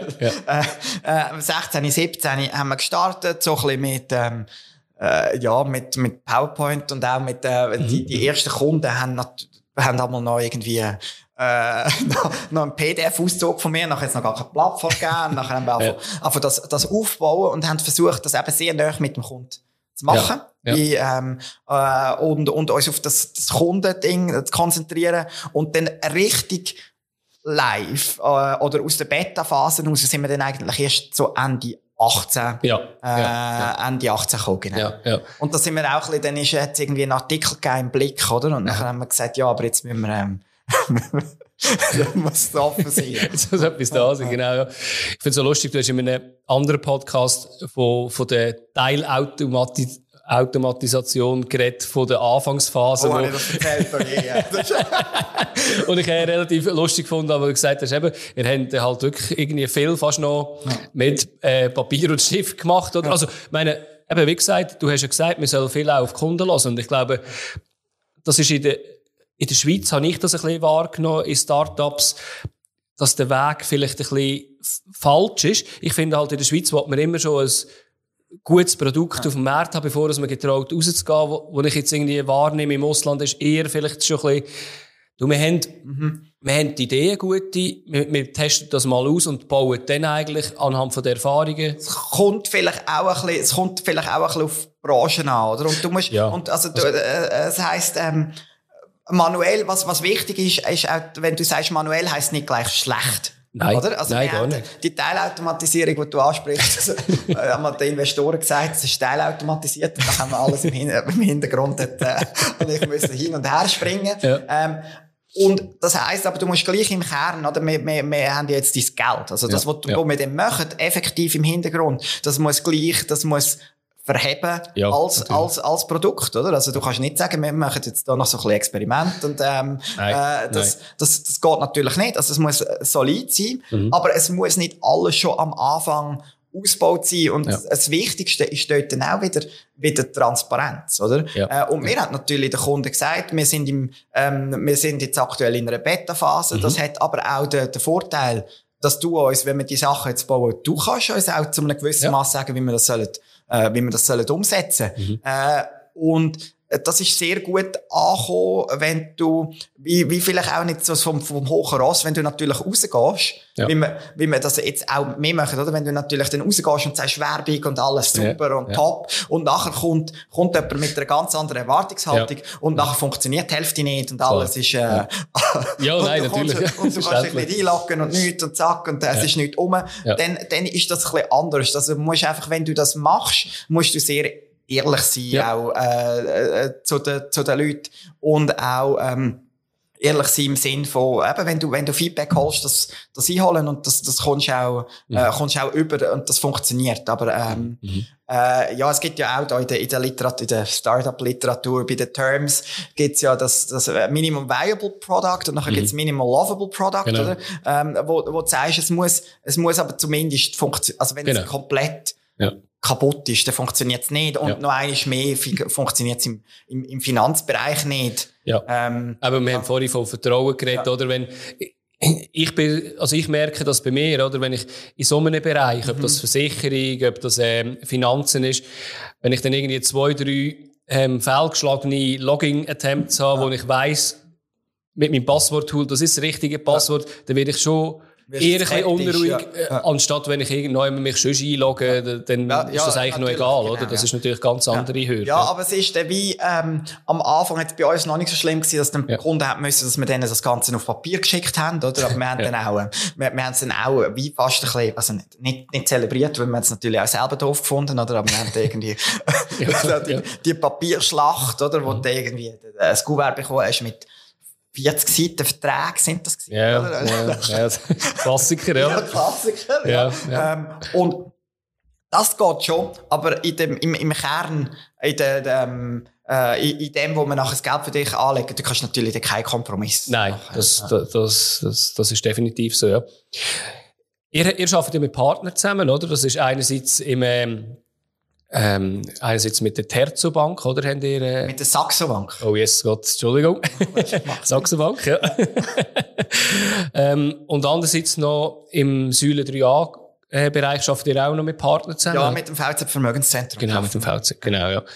16, 17 haben wir gestartet, so ein bisschen mit PowerPoint und auch mit, die ersten Kunden haben einmal noch irgendwie, noch einen PDF-Auszug von mir, nachher hat es noch gar keine Plattform gegeben, nachher haben wir einfach das aufbauen und haben versucht, das eben sehr nahe mit dem Kunden zu machen. Und uns auf das Kundending zu konzentrieren und dann richtig live, oder aus der Beta-Phase raus sind wir dann eigentlich erst so Ende 18. Ende 18 gekommen, genau. Und da sind wir auch ein bisschen, dann ist jetzt irgendwie ein Artikel im Blick, oder? Und dann haben wir gesagt, ja, aber jetzt müssen wir, muss offen sein. Jetzt muss etwas da sein, genau. Ja. Ich finde es so lustig, du hast in einem anderen Podcast von der Teilautomatisation geredet, von der Anfangsphase. Habe ich das erzählt? Und ich habe relativ lustig gefunden, aber du gesagt hast, eben, ihr habt halt wirklich irgendwie viel fast noch mit Papier und Stift gemacht, oder? Ja. Also, meine, eben, wie gesagt, du hast ja gesagt, wir sollen viel auch auf die Kunden hören. Und ich glaube, das ist in der Schweiz, habe ich das ein bisschen wahrgenommen, in Startups, dass der Weg vielleicht ein bisschen falsch ist. Ich finde halt, in der Schweiz will man immer schon ein gutes Produkt auf dem Markt haben, bevor man getraut rauszugehen. Wo ich jetzt irgendwie wahrnehme im Ausland, ist eher vielleicht schon ein bisschen, wir haben die Ideen gute, wir testen das mal aus und bauen dann eigentlich anhand von den Erfahrungen. Es kommt vielleicht auch ein bisschen auf die Branchen an, oder? Und du musst, es heisst, manuell, was wichtig ist auch, wenn du sagst manuell, heisst nicht gleich schlecht. Nein, oder? Also nein, gar nicht. Die Teilautomatisierung, die du ansprichst, haben wir den Investoren gesagt, es ist teilautomatisiert, und dann haben wir alles im Hintergrund und ich musste hin und her springen. Ja. Und das heisst aber, du musst gleich im Kern, oder? Wir haben jetzt dein Geld. Also das, was wir dem machen, effektiv im Hintergrund, das muss verheben als Produkt, oder? Also du kannst nicht sagen, wir machen jetzt da noch so ein bisschen Experiment und das geht natürlich nicht. Also es muss solid sein, aber es muss nicht alles schon am Anfang ausgebaut sein. Und das Wichtigste ist dort dann auch wieder Transparenz, oder? Ja. Und wir haben natürlich den Kunden gesagt, wir sind jetzt aktuell in einer Beta-Phase. Das hat aber auch den Vorteil, dass du uns, wenn wir die Sachen jetzt bauen, du kannst uns auch zu einem gewissen Maß sagen, wie wir das sollen umsetzen. Und das ist sehr gut angekommen, wenn du, wie vielleicht auch nicht so vom hohen Ross, wenn du natürlich rausgehst, wie wir das jetzt auch mehr machen, oder? Wenn du natürlich dann rausgehst und sagst Werbung und alles super und top, und nachher kommt jemand mit einer ganz anderen Erwartungshaltung und nachher funktioniert die Hälfte nicht und alles ist, nein, natürlich. Und du kannst dich nicht einloggen und nichts und zack und es ist nichts rum. Dann ist das ein bisschen anders. Also du musst einfach, wenn du das machst, musst du sehr ehrlich sein, auch zu den Leuten und auch ehrlich sein im Sinn von, eben, wenn du Feedback holst, das einholen und das kommst auch über und das funktioniert. Aber es gibt ja auch da in der Literatur, in der Startup-Literatur, bei den Terms gibt's ja das Minimum Viable Product und nachher gibt's Minimum Lovable Product, oder? Wo du sagst, es muss aber zumindest funktionieren, also wenn es komplett kaputt ist, dann funktioniert es nicht. Und noch eines mehr funktioniert es im Finanzbereich nicht. Ja. Aber wir haben vorhin von Vertrauen geredet, oder? Ich merke das bei mir, oder? Wenn ich in so einem Bereich, ob das Versicherung, ob das Finanzen ist, wenn ich dann irgendwie 2, 3 fehlgeschlagene Login-Attempts habe, wo ich weiss, mit meinem Passwort-Tool, das ist das richtige Passwort, dann werde ich schon eher ein bisschen unruhig, anstatt wenn ich irgendwann mich schon einlogge, dann ist das eigentlich noch egal, oder? Das ist natürlich ganz andere Hürde. Ja, aber es ist wie, am Anfang hat es bei uns noch nicht so schlimm gewesen, dass der Kunde hat müssen, dass wir denen das Ganze auf Papier geschickt haben, oder? Aber wir haben dann auch, wir haben es dann auch wie fast ein bisschen, also nicht zelebriert, weil wir es natürlich auch selber doof gefunden, oder? Aber wir haben irgendwie, die Papierschlacht, oder? Wo du irgendwie ein Kuvert bekommen hast mit 40 Seiten Verträge sind das gewesen, oder? Ja. Klassiker, ja. Ja, Klassiker, ja. Und das geht schon, aber im Kern, in dem, wo man nachher das Geld für dich anlegt, du kannst natürlich keinen Kompromiss machen. Nein, das ist definitiv so, ja. Ihr arbeitet ja mit Partnern zusammen, oder? Das ist einerseits einerseits mit der Terzo Bank, oder? Habt ihr, mit der Saxo Bank. Oh yes, Gott, Entschuldigung. Saxo Bank, ja. Und andererseits noch im Säule 3a-Bereich arbeitet ihr auch noch mit Partnern zusammen? Ja, mit dem VZ Vermögenszentrum. Genau, mit dem VZ, genau, ja.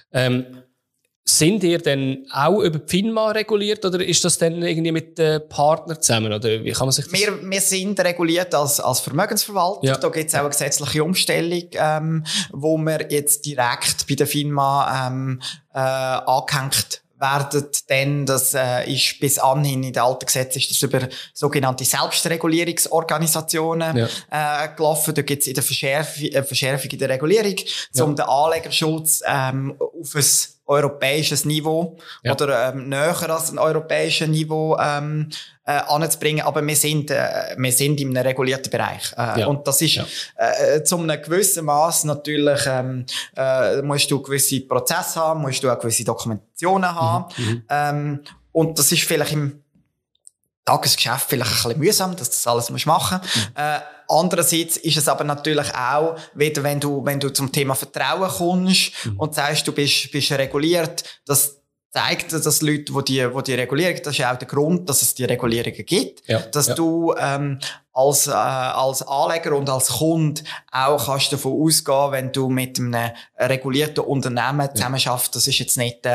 Sind ihr denn auch über die FINMA reguliert oder ist das dann irgendwie mit den Partnern zusammen? Oder wie kann man sich das... Wir sind reguliert als Vermögensverwalter. Ja. Da gibt es auch eine gesetzliche Umstellung, wo wir jetzt direkt bei der FINMA angehängt werden. Denn das ist bis anhin in den alten Gesetzen ist das über sogenannte Selbstregulierungsorganisationen gelaufen. Da gibt es in der Verschärfung in der Regulierung, um den Anlegerschutz auf ein europäisches Niveau oder näher als ein europäisches Niveau anzubringen, aber wir sind in einem regulierten Bereich. Und das ist zu einem gewissen Maß natürlich, musst du gewisse Prozesse haben, musst du auch gewisse Dokumentationen haben. Und das ist vielleicht im Tagesgeschäft vielleicht ein bisschen mühsam, dass das alles machen musst. Andererseits ist es aber natürlich auch, wieder wenn du zum Thema Vertrauen kommst und sagst, du bist reguliert, das zeigt, dass Leute, die Regulierung, das ist auch der Grund, dass es die Regulierungen gibt, dass du als Anleger und als Kunde auch kannst davon ausgehen, wenn du mit einem regulierten Unternehmen zusammenarbeitest, das ist jetzt nicht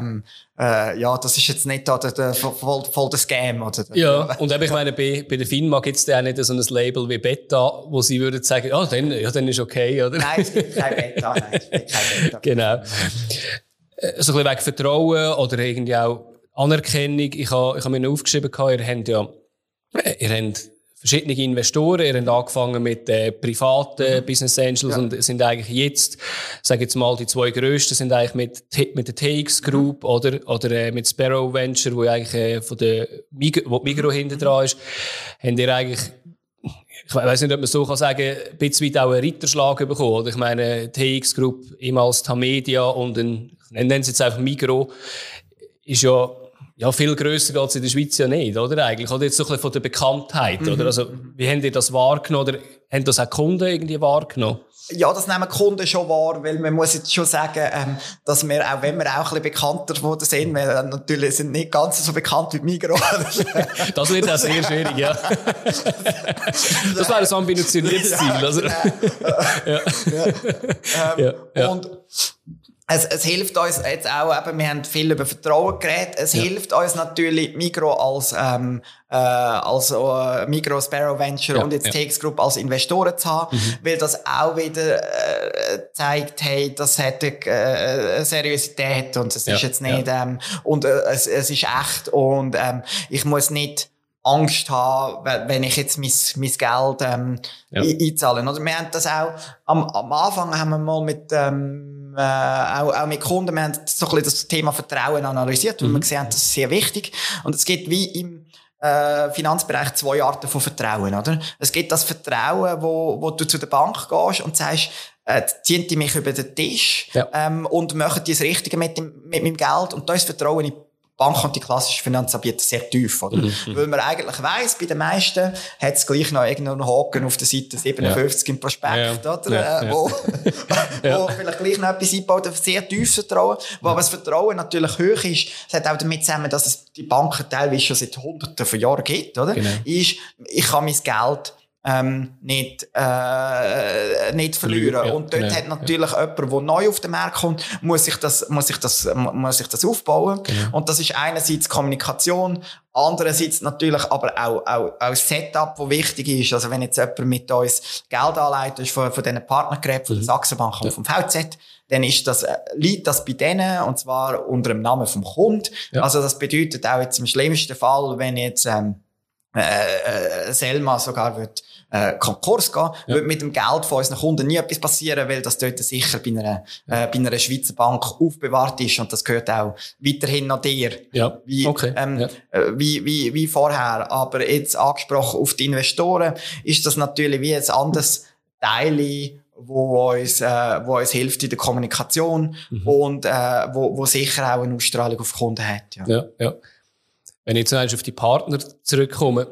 das ist jetzt nicht voll der Scam, oder? Ja, und ich meine, bei der FINMA gibt es ja auch nicht so ein Label wie Beta, wo sie würden sagen, dann ist okay, oder? Nein, es gibt kein Beta, Genau. So ein bisschen wegen Vertrauen oder irgendwie auch Anerkennung. Ich habe mir noch aufgeschrieben, ihr habt verschiedene Investoren, ihr habt angefangen mit privaten Business Angels und sind eigentlich jetzt, sage jetzt mal, die 2 grössten sind eigentlich mit der TX Group oder mit Sparrow Venture, wo eigentlich wo Migros hinten dran ist, habt ihr eigentlich, ich weiss nicht, ob man so sagen kann, ein bisschen weit auch einen Ritterschlag bekommen. Oder? Ich meine, TX Group, ehemals Tamedia und nennen sie jetzt einfach Migros, ist ja viel grösser als in der Schweiz ja nicht, oder eigentlich? Oder jetzt so ein bisschen von der Bekanntheit, oder? Also, wie habt ihr das wahrgenommen? Oder haben das auch Kunden irgendwie wahrgenommen? Ja, das nehmen Kunden schon wahr, weil man muss jetzt schon sagen, dass wir, auch wenn wir auch ein bisschen bekannter geworden sind, wir natürlich sind nicht ganz so bekannt wie Migros. Das wird auch sehr schwierig, ja. Das wäre ein ambitioniertes Ziel, also. Und es hilft uns jetzt auch, eben, wir haben viel über Vertrauen geredet, es hilft uns natürlich Migros als Migros Sparrow Venture und jetzt TX Group als Investoren zu haben, weil das auch wieder zeigt, hey, das hat eine Seriosität und es ist jetzt nicht, und es ist echt und ich muss nicht Angst haben, wenn ich jetzt mein Geld einzahle. Oder wir haben das auch am Anfang haben wir mal mit auch mit Kunden, wir haben so ein bisschen das Thema Vertrauen analysiert, weil wir gesehen haben, das ist sehr wichtig. Und es gibt wie im Finanzbereich 2 Arten von Vertrauen, oder? Es gibt das Vertrauen, wo du zu der Bank gehst und sagst, ziehen die mich über den Tisch und machen die das Richtige mit meinem Geld. Und da ist Vertrauen in die Bank und die klassischen Finanzanbieter sehr tief, oder? Weil man eigentlich weiss, bei den meisten hat es gleich noch irgendeinen Haken auf der Seite 57 im Prospekt, oder? Wo vielleicht gleich noch etwas einbaut, sehr tiefes Vertrauen, wo aber das Vertrauen natürlich hoch ist. Es hat auch damit zusammen, dass es die Banken teilweise schon seit Hunderten von Jahren gibt, oder? Genau. Ich kann mein Geld nicht verlieren. Und dort hat natürlich jemand, der neu auf den Markt kommt, muss sich das aufbauen. Und das ist einerseits Kommunikation, andererseits natürlich aber auch das Setup, das wichtig ist. Also wenn jetzt jemand mit uns Geld anleitet, ist von diesen Partnergeräten, von der Sachsenbank und vom VZ, dann liegt das bei denen, und zwar unter dem Namen vom Kunden. Also das bedeutet auch jetzt im schlimmsten Fall, wenn jetzt Selma sogar Konkurs gehen, wird mit dem Geld von unseren Kunden nie etwas passieren, weil das dort sicher bei einer Schweizer Bank aufbewahrt ist, und das gehört auch weiterhin noch dir. Wie vorher. Aber jetzt angesprochen auf die Investoren, ist das natürlich wie ein anderes Teil, wo uns hilft in der Kommunikation und wo sicher auch eine Ausstrahlung auf Kunden hat. Ja. Wenn ich jetzt auf die Partner zurückkomme,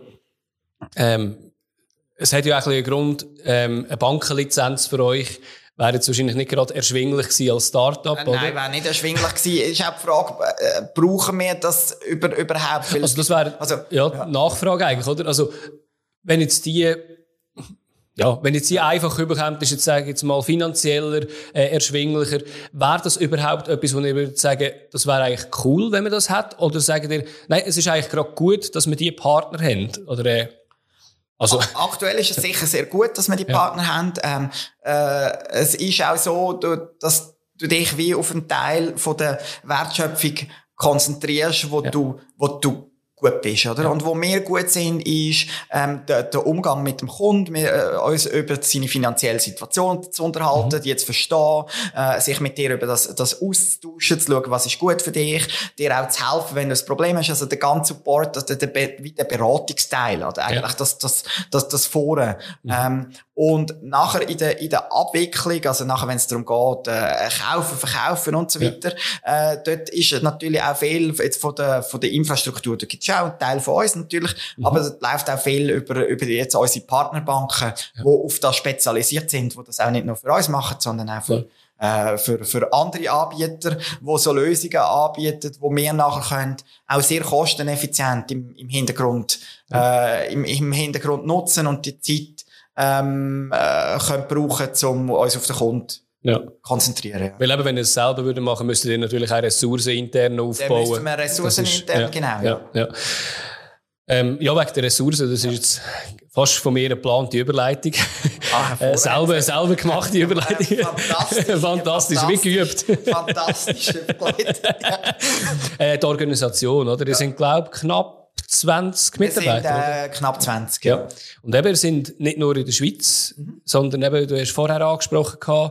es hat ja auch einen Grund, eine Bankenlizenz für euch wäre jetzt wahrscheinlich nicht gerade erschwinglich gewesen als Start-up, oder? Nein, wäre nicht erschwinglich gewesen. Es ist auch die Frage, brauchen wir das überhaupt? Also das wäre Nachfrage eigentlich, oder? Also wenn jetzt die einfach überkommt, ist jetzt, sage ich jetzt mal, finanzieller, erschwinglicher, wäre das überhaupt etwas, wo ihr würdet sagen, das wäre eigentlich cool, wenn man das hat? Oder sagt ihr, nein, es ist eigentlich gerade gut, dass wir die Partner haben? Oder, aktuell ist es sicher sehr gut, dass wir die Partner haben. Es ist auch so, dass du dich wie auf einen Teil von der Wertschöpfung konzentrierst, wo du gut bist, oder? Und wo wir gut sind, ist der Umgang mit dem Kunden, uns über seine finanzielle Situation zu unterhalten, die zu verstehen, sich mit dir über das auszutauschen, zu schauen, was ist gut für dich, dir auch zu helfen, wenn du ein Problem hast. Also der ganze Support, wie der Beratungsteil, oder? Eigentlich das Vorne. Und nachher in der Abwicklung, also nachher, wenn es darum geht, kaufen, verkaufen und so weiter, dort ist natürlich auch viel jetzt von der Infrastruktur. Da gibt's auch einen Teil von uns natürlich, aber es läuft auch viel über jetzt unsere Partnerbanken, die auf das spezialisiert sind, die das auch nicht nur für uns machen, sondern auch für andere Anbieter, die so Lösungen anbieten, wo wir nachher können, auch sehr kosteneffizient im Hintergrund, im Hintergrund nutzen und die Zeit können brauchen, um uns auf den Kunden konzentrieren. Ja. Weil eben, wenn ihr es selber machen würdet, müsstet ihr natürlich auch Ressourcen intern aufbauen. Dann müssen wir Ressourcen intern, genau. Wegen der Ressourcen, das ist jetzt fast von mir eine geplante Überleitung. Selber gemachte Überleitung. Fantastisch, wie geübt. Fantastisch, die Organisation, oder? Die sind, glaube ich, knapp 20 Mitarbeiter. Wir sind knapp 20, ja. Und eben, wir sind nicht nur in der Schweiz, sondern eben, du hast vorher angesprochen,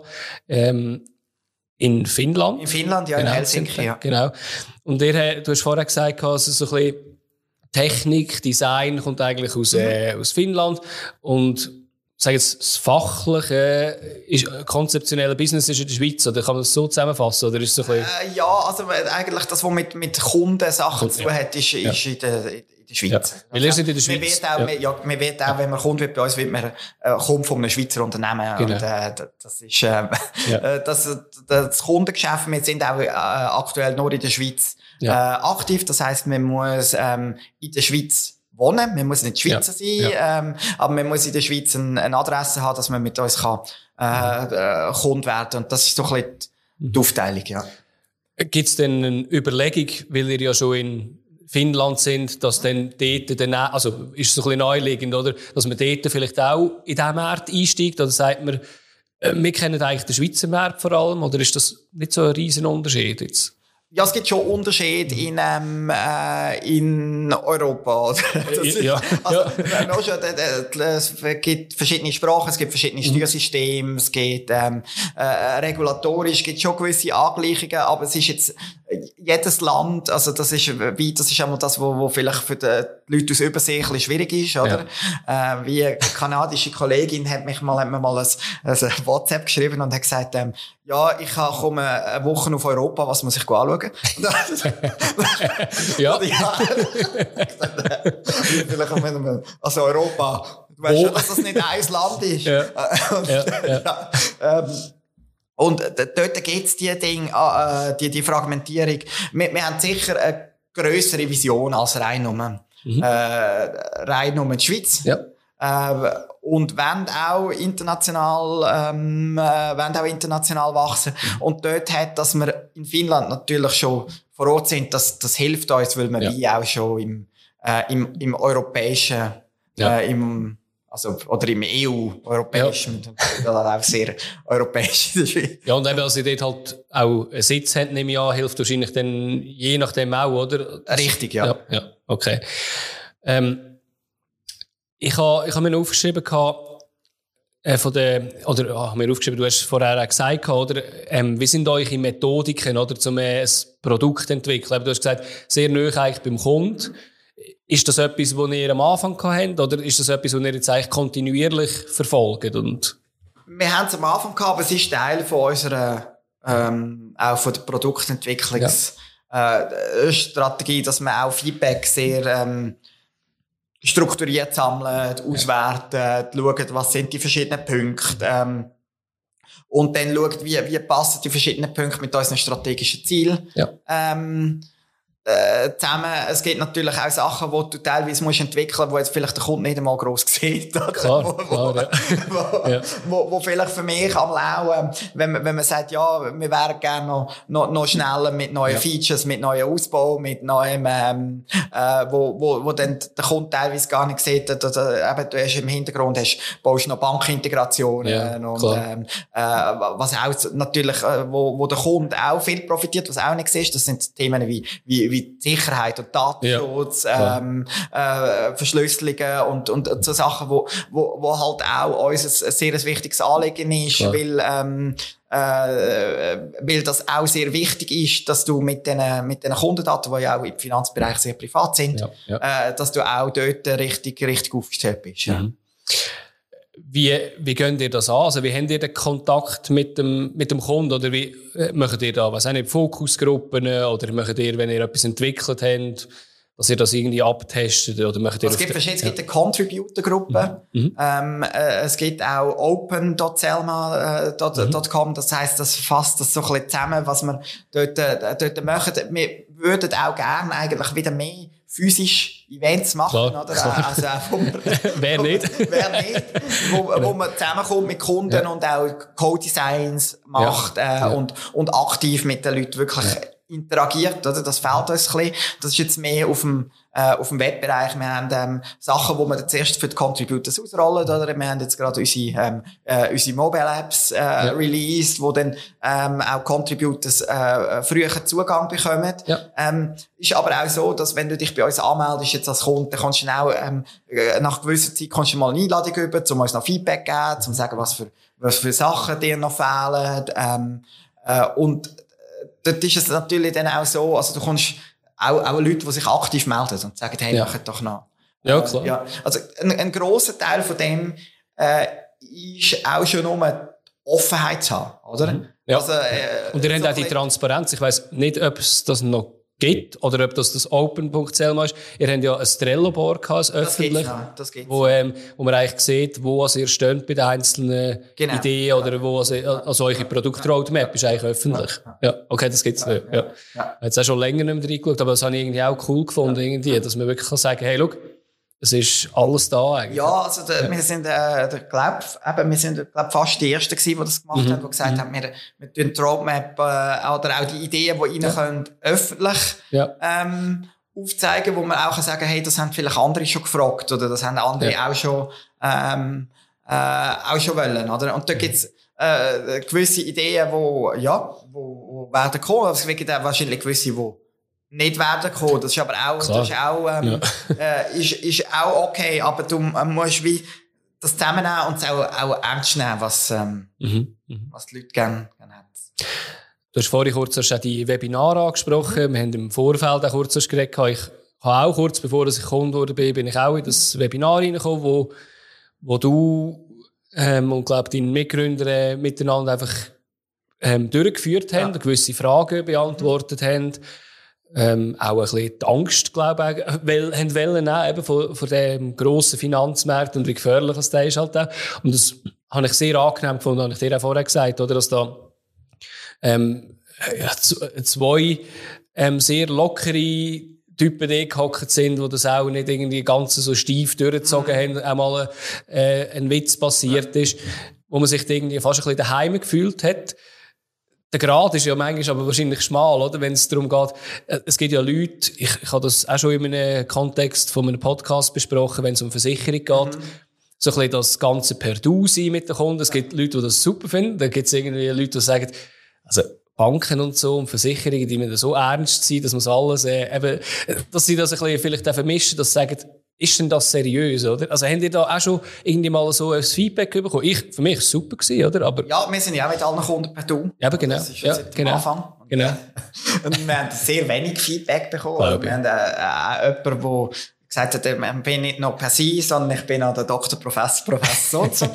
in Finnland. In Finnland, ja, genau, in Helsinki, ja. Genau. Und du hast vorher gesagt, also so ein bisschen Technik, Design kommt eigentlich aus Finnland. Und sag jetzt, das fachliche, konzeptionelle Business ist in der Schweiz, oder kann man das so zusammenfassen? Oder ist es so ein bisschen also eigentlich das, was mit Kundensachen zu tun hat, ist in der Schweiz. Ja. Weil ihr seid in der Schweiz. Man wird auch, wenn man Kunde wird bei uns, wird man Kunde von einem Schweizer Unternehmen. Genau. Und das ist das Kundengeschäft. Wir sind auch aktuell nur in der Schweiz aktiv. Das heisst, man muss in der Schweiz wohnen. Man muss nicht Schweizer sein, aber man muss in der Schweiz eine Adresse haben, dass man mit uns Kunde werden. Und das ist so ein bisschen die Aufteilung, ja. Gibt es denn eine Überlegung, weil ihr ja schon in Finnland sind, dass dann dort, also ist es so ein bisschen naheliegend, oder? Dass man dort vielleicht auch in diesen Markt einsteigt, oder sagt man, wir kennen eigentlich den Schweizer Markt vor allem, oder ist das nicht so ein riesen Unterschied jetzt? Ja, es gibt schon Unterschiede in Europa. Es gibt verschiedene Sprachen, es gibt verschiedene Steuersysteme, es gibt regulatorisch gibt schon gewisse Angleichungen, aber es ist jetzt jedes Land, also das ist einmal das, wo vielleicht für die Leute aus Übersee ein bisschen schwierig ist, oder? Ja. Wie eine kanadische Kollegin hat mir mal ein WhatsApp geschrieben und hat gesagt, ja, ich komme eine Woche auf Europa, was muss ich anschauen? Ja. Also Europa. Du weißt schon, dass das nicht ein Land ist. Ja. Und dort gibt's die Dinge, die Fragmentierung. Wir haben sicher eine grössere Vision als rein um die Schweiz. Ja. Und wollen auch international wachsen. Und dort hat, dass wir in Finnland natürlich schon vor Ort sind, das hilft uns, weil wir wie auch schon im europäischen, oder im EU-europäischen, auch sehr europäisch. Ja, und eben, dass ihr dort halt auch einen Sitz habt, nehme ich an, hilft wahrscheinlich dann je nachdem auch, oder? Richtig, ja. Ja, okay. Ich habe mir aufgeschrieben, du hast vorher auch gesagt, oder, wie sind eure Methodiken, oder, um ein Produkt zu entwickeln? Du hast gesagt, sehr nahe eigentlich beim Kunden. Ist das etwas, was ihr am Anfang habt, oder ist das etwas, was ihr jetzt eigentlich kontinuierlich verfolgt? Wir haben es am Anfang gehabt, aber es ist Teil von unserer, auch von der Produktentwicklungsstrategie, dass wir auch Feedback sehr, strukturiert sammeln, auswerten, schauen, was sind die verschiedenen Punkte, und dann schauen, wie passen die verschiedenen Punkte mit unseren strategischen Zielen. Ja. Zusammen, es gibt natürlich auch Sachen, die du teilweise musst entwickeln, wo jetzt vielleicht der Kunde nicht einmal gross sieht. Klar, wo vielleicht für mich auch, wenn man sagt, ja, wir wären gerne noch schneller mit neuen Features, mit neuen Ausbau, mit neuem, wo dann der Kunde teilweise gar nicht sieht, eben, du hast im Hintergrund, baust noch Bankintegrationen, und, was auch natürlich, wo der Kunde auch viel profitiert, was auch nicht siehst, das sind Themen wie Sicherheit und Datenschutz, Verschlüsselungen und so Sachen, wo halt auch uns ein sehr wichtiges Anliegen ist, weil das auch sehr wichtig ist, dass du mit den Kundendaten, die ja auch im Finanzbereich sehr privat sind, dass du auch dort richtig aufgestellt bist. Ja. Wie geht ihr das an? Also, wie habt ihr den Kontakt mit dem Kunden? Oder wie macht ihr da, Fokusgruppen? Oder macht ihr, wenn ihr etwas entwickelt habt, dass ihr das irgendwie abtestet? Oder macht ihr es gibt eine Contributor-Gruppe. Es gibt auch open.selma.com. Das heisst, das fasst das so ein bisschen zusammen, was wir dort machen. Wir würden auch gerne eigentlich wieder mehr physisch Events machen, klar, oder? Klar. Also auch wer nicht? Wo man zusammenkommt mit Kunden und auch Co-Designs macht, und aktiv mit den Leuten wirklich interagiert, oder? Das fehlt uns ein bisschen. Das ist jetzt mehr auf dem Webbereich. Wir haben Sachen, wo wir zuerst für die Contributors ausrollen, oder? Wir haben jetzt gerade unsere Mobile Apps released, wo dann auch Contributors früher Zugang bekommen. Ja. Ist aber auch so, dass wenn du dich bei uns anmeldest jetzt als Kunde, dann kannst du auch nach gewisser Zeit kannst du mal eine Einladung über, um uns noch Feedback geben, um zu sagen, was für Sachen dir noch fehlen. Und dort ist es natürlich dann auch so, also du kannst auch Leute, die sich aktiv melden und sagen, hey, macht doch noch. Ja, klar. Also ein grosser Teil von dem ist auch schon nur die Offenheit zu haben, oder? Ja. Also, und ihr habt auch die Transparenz. Ich weiss nicht, ob es das noch gibt oder ob das open.selma ist. Ihr habt ja ein Trello-Board gehabt, öffentlich, wo man eigentlich sieht, wo ihr steht bei den einzelnen Ideen oder wo also eure Produkt-Roadmap ist eigentlich öffentlich. Ja, okay, das gibt's nicht. Ja. Jetzt auch schon länger nicht mehr reingeschaut, aber das habe ich irgendwie auch cool gefunden, irgendwie, dass man wirklich kann sagen, hey, schau, es ist alles da eigentlich. Ja, also wir sind, glaub fast die Ersten gewesen, die das gemacht haben, die gesagt haben, wir tun die Roadmap oder auch die Ideen, die rein können, öffentlich aufzeigen, wo man auch sagen kann, hey, das haben vielleicht andere schon gefragt oder das haben andere auch schon wollen, oder? Und da gibt's gewisse Ideen, wo werden kommen, also es gibt auch wahrscheinlich gewisse, die nicht werden kommen. Das ist aber auch, ist auch okay, aber du musst wie das zusammennehmen und es auch ernst nehmen, was die Leute gerne haben. Du hast vorhin kurz auch die Webinare angesprochen. Wir haben im Vorfeld auch kurz geredet. Ich habe auch kurz, bevor ich Kunde wurde, bin ich auch in das Webinar reingekommen, wo du und glaube deine Mitgründer miteinander einfach durchgeführt haben, gewisse Fragen beantwortet haben. Auch ein bisschen die Angst, glaube ich, haben wollen eben von dem grossen Zwei und wie gefährlich das ist halt auch. Und das habe ich sehr angenehm gefunden, habe ich dir auch vorher gesagt, oder, dass da zwei sehr lockere Typen die gehockt sind, die das auch nicht irgendwie ganz so steif durchgezogen haben, einmal ein Witz passiert ist, wo man sich irgendwie fast ein bisschen daheim gefühlt hat. Der Grad ist ja manchmal aber wahrscheinlich schmal, oder? Wenn es darum geht, es gibt ja Leute, ich habe das auch schon in einem Kontext von einem Podcast besprochen, wenn es um Versicherung geht, so ein bisschen das Ganze per Du sein mit den Kunden. Es gibt Leute, die das super finden. Dann gibt es irgendwie Leute, die sagen, also Banken und so und Versicherungen, die müssen so ernst sein, dass man es alles eben, dass sie das ein bisschen vielleicht auch vermischen, dass sie sagen, ist denn das seriös, oder? Also, habt ihr da auch schon irgendwie mal so ein Feedback bekommen? Für mich war es super gewesen, oder? Aber ja, wir sind ja auch mit allen Kunden per Du. Ja, genau. Das ist schon seit dem Anfang. Genau. Und wir haben sehr wenig Feedback bekommen. Wir haben auch jemanden, der gesagt hat, ich bin nicht noch per Sie, sondern ich bin auch der Doktor, Professor und so.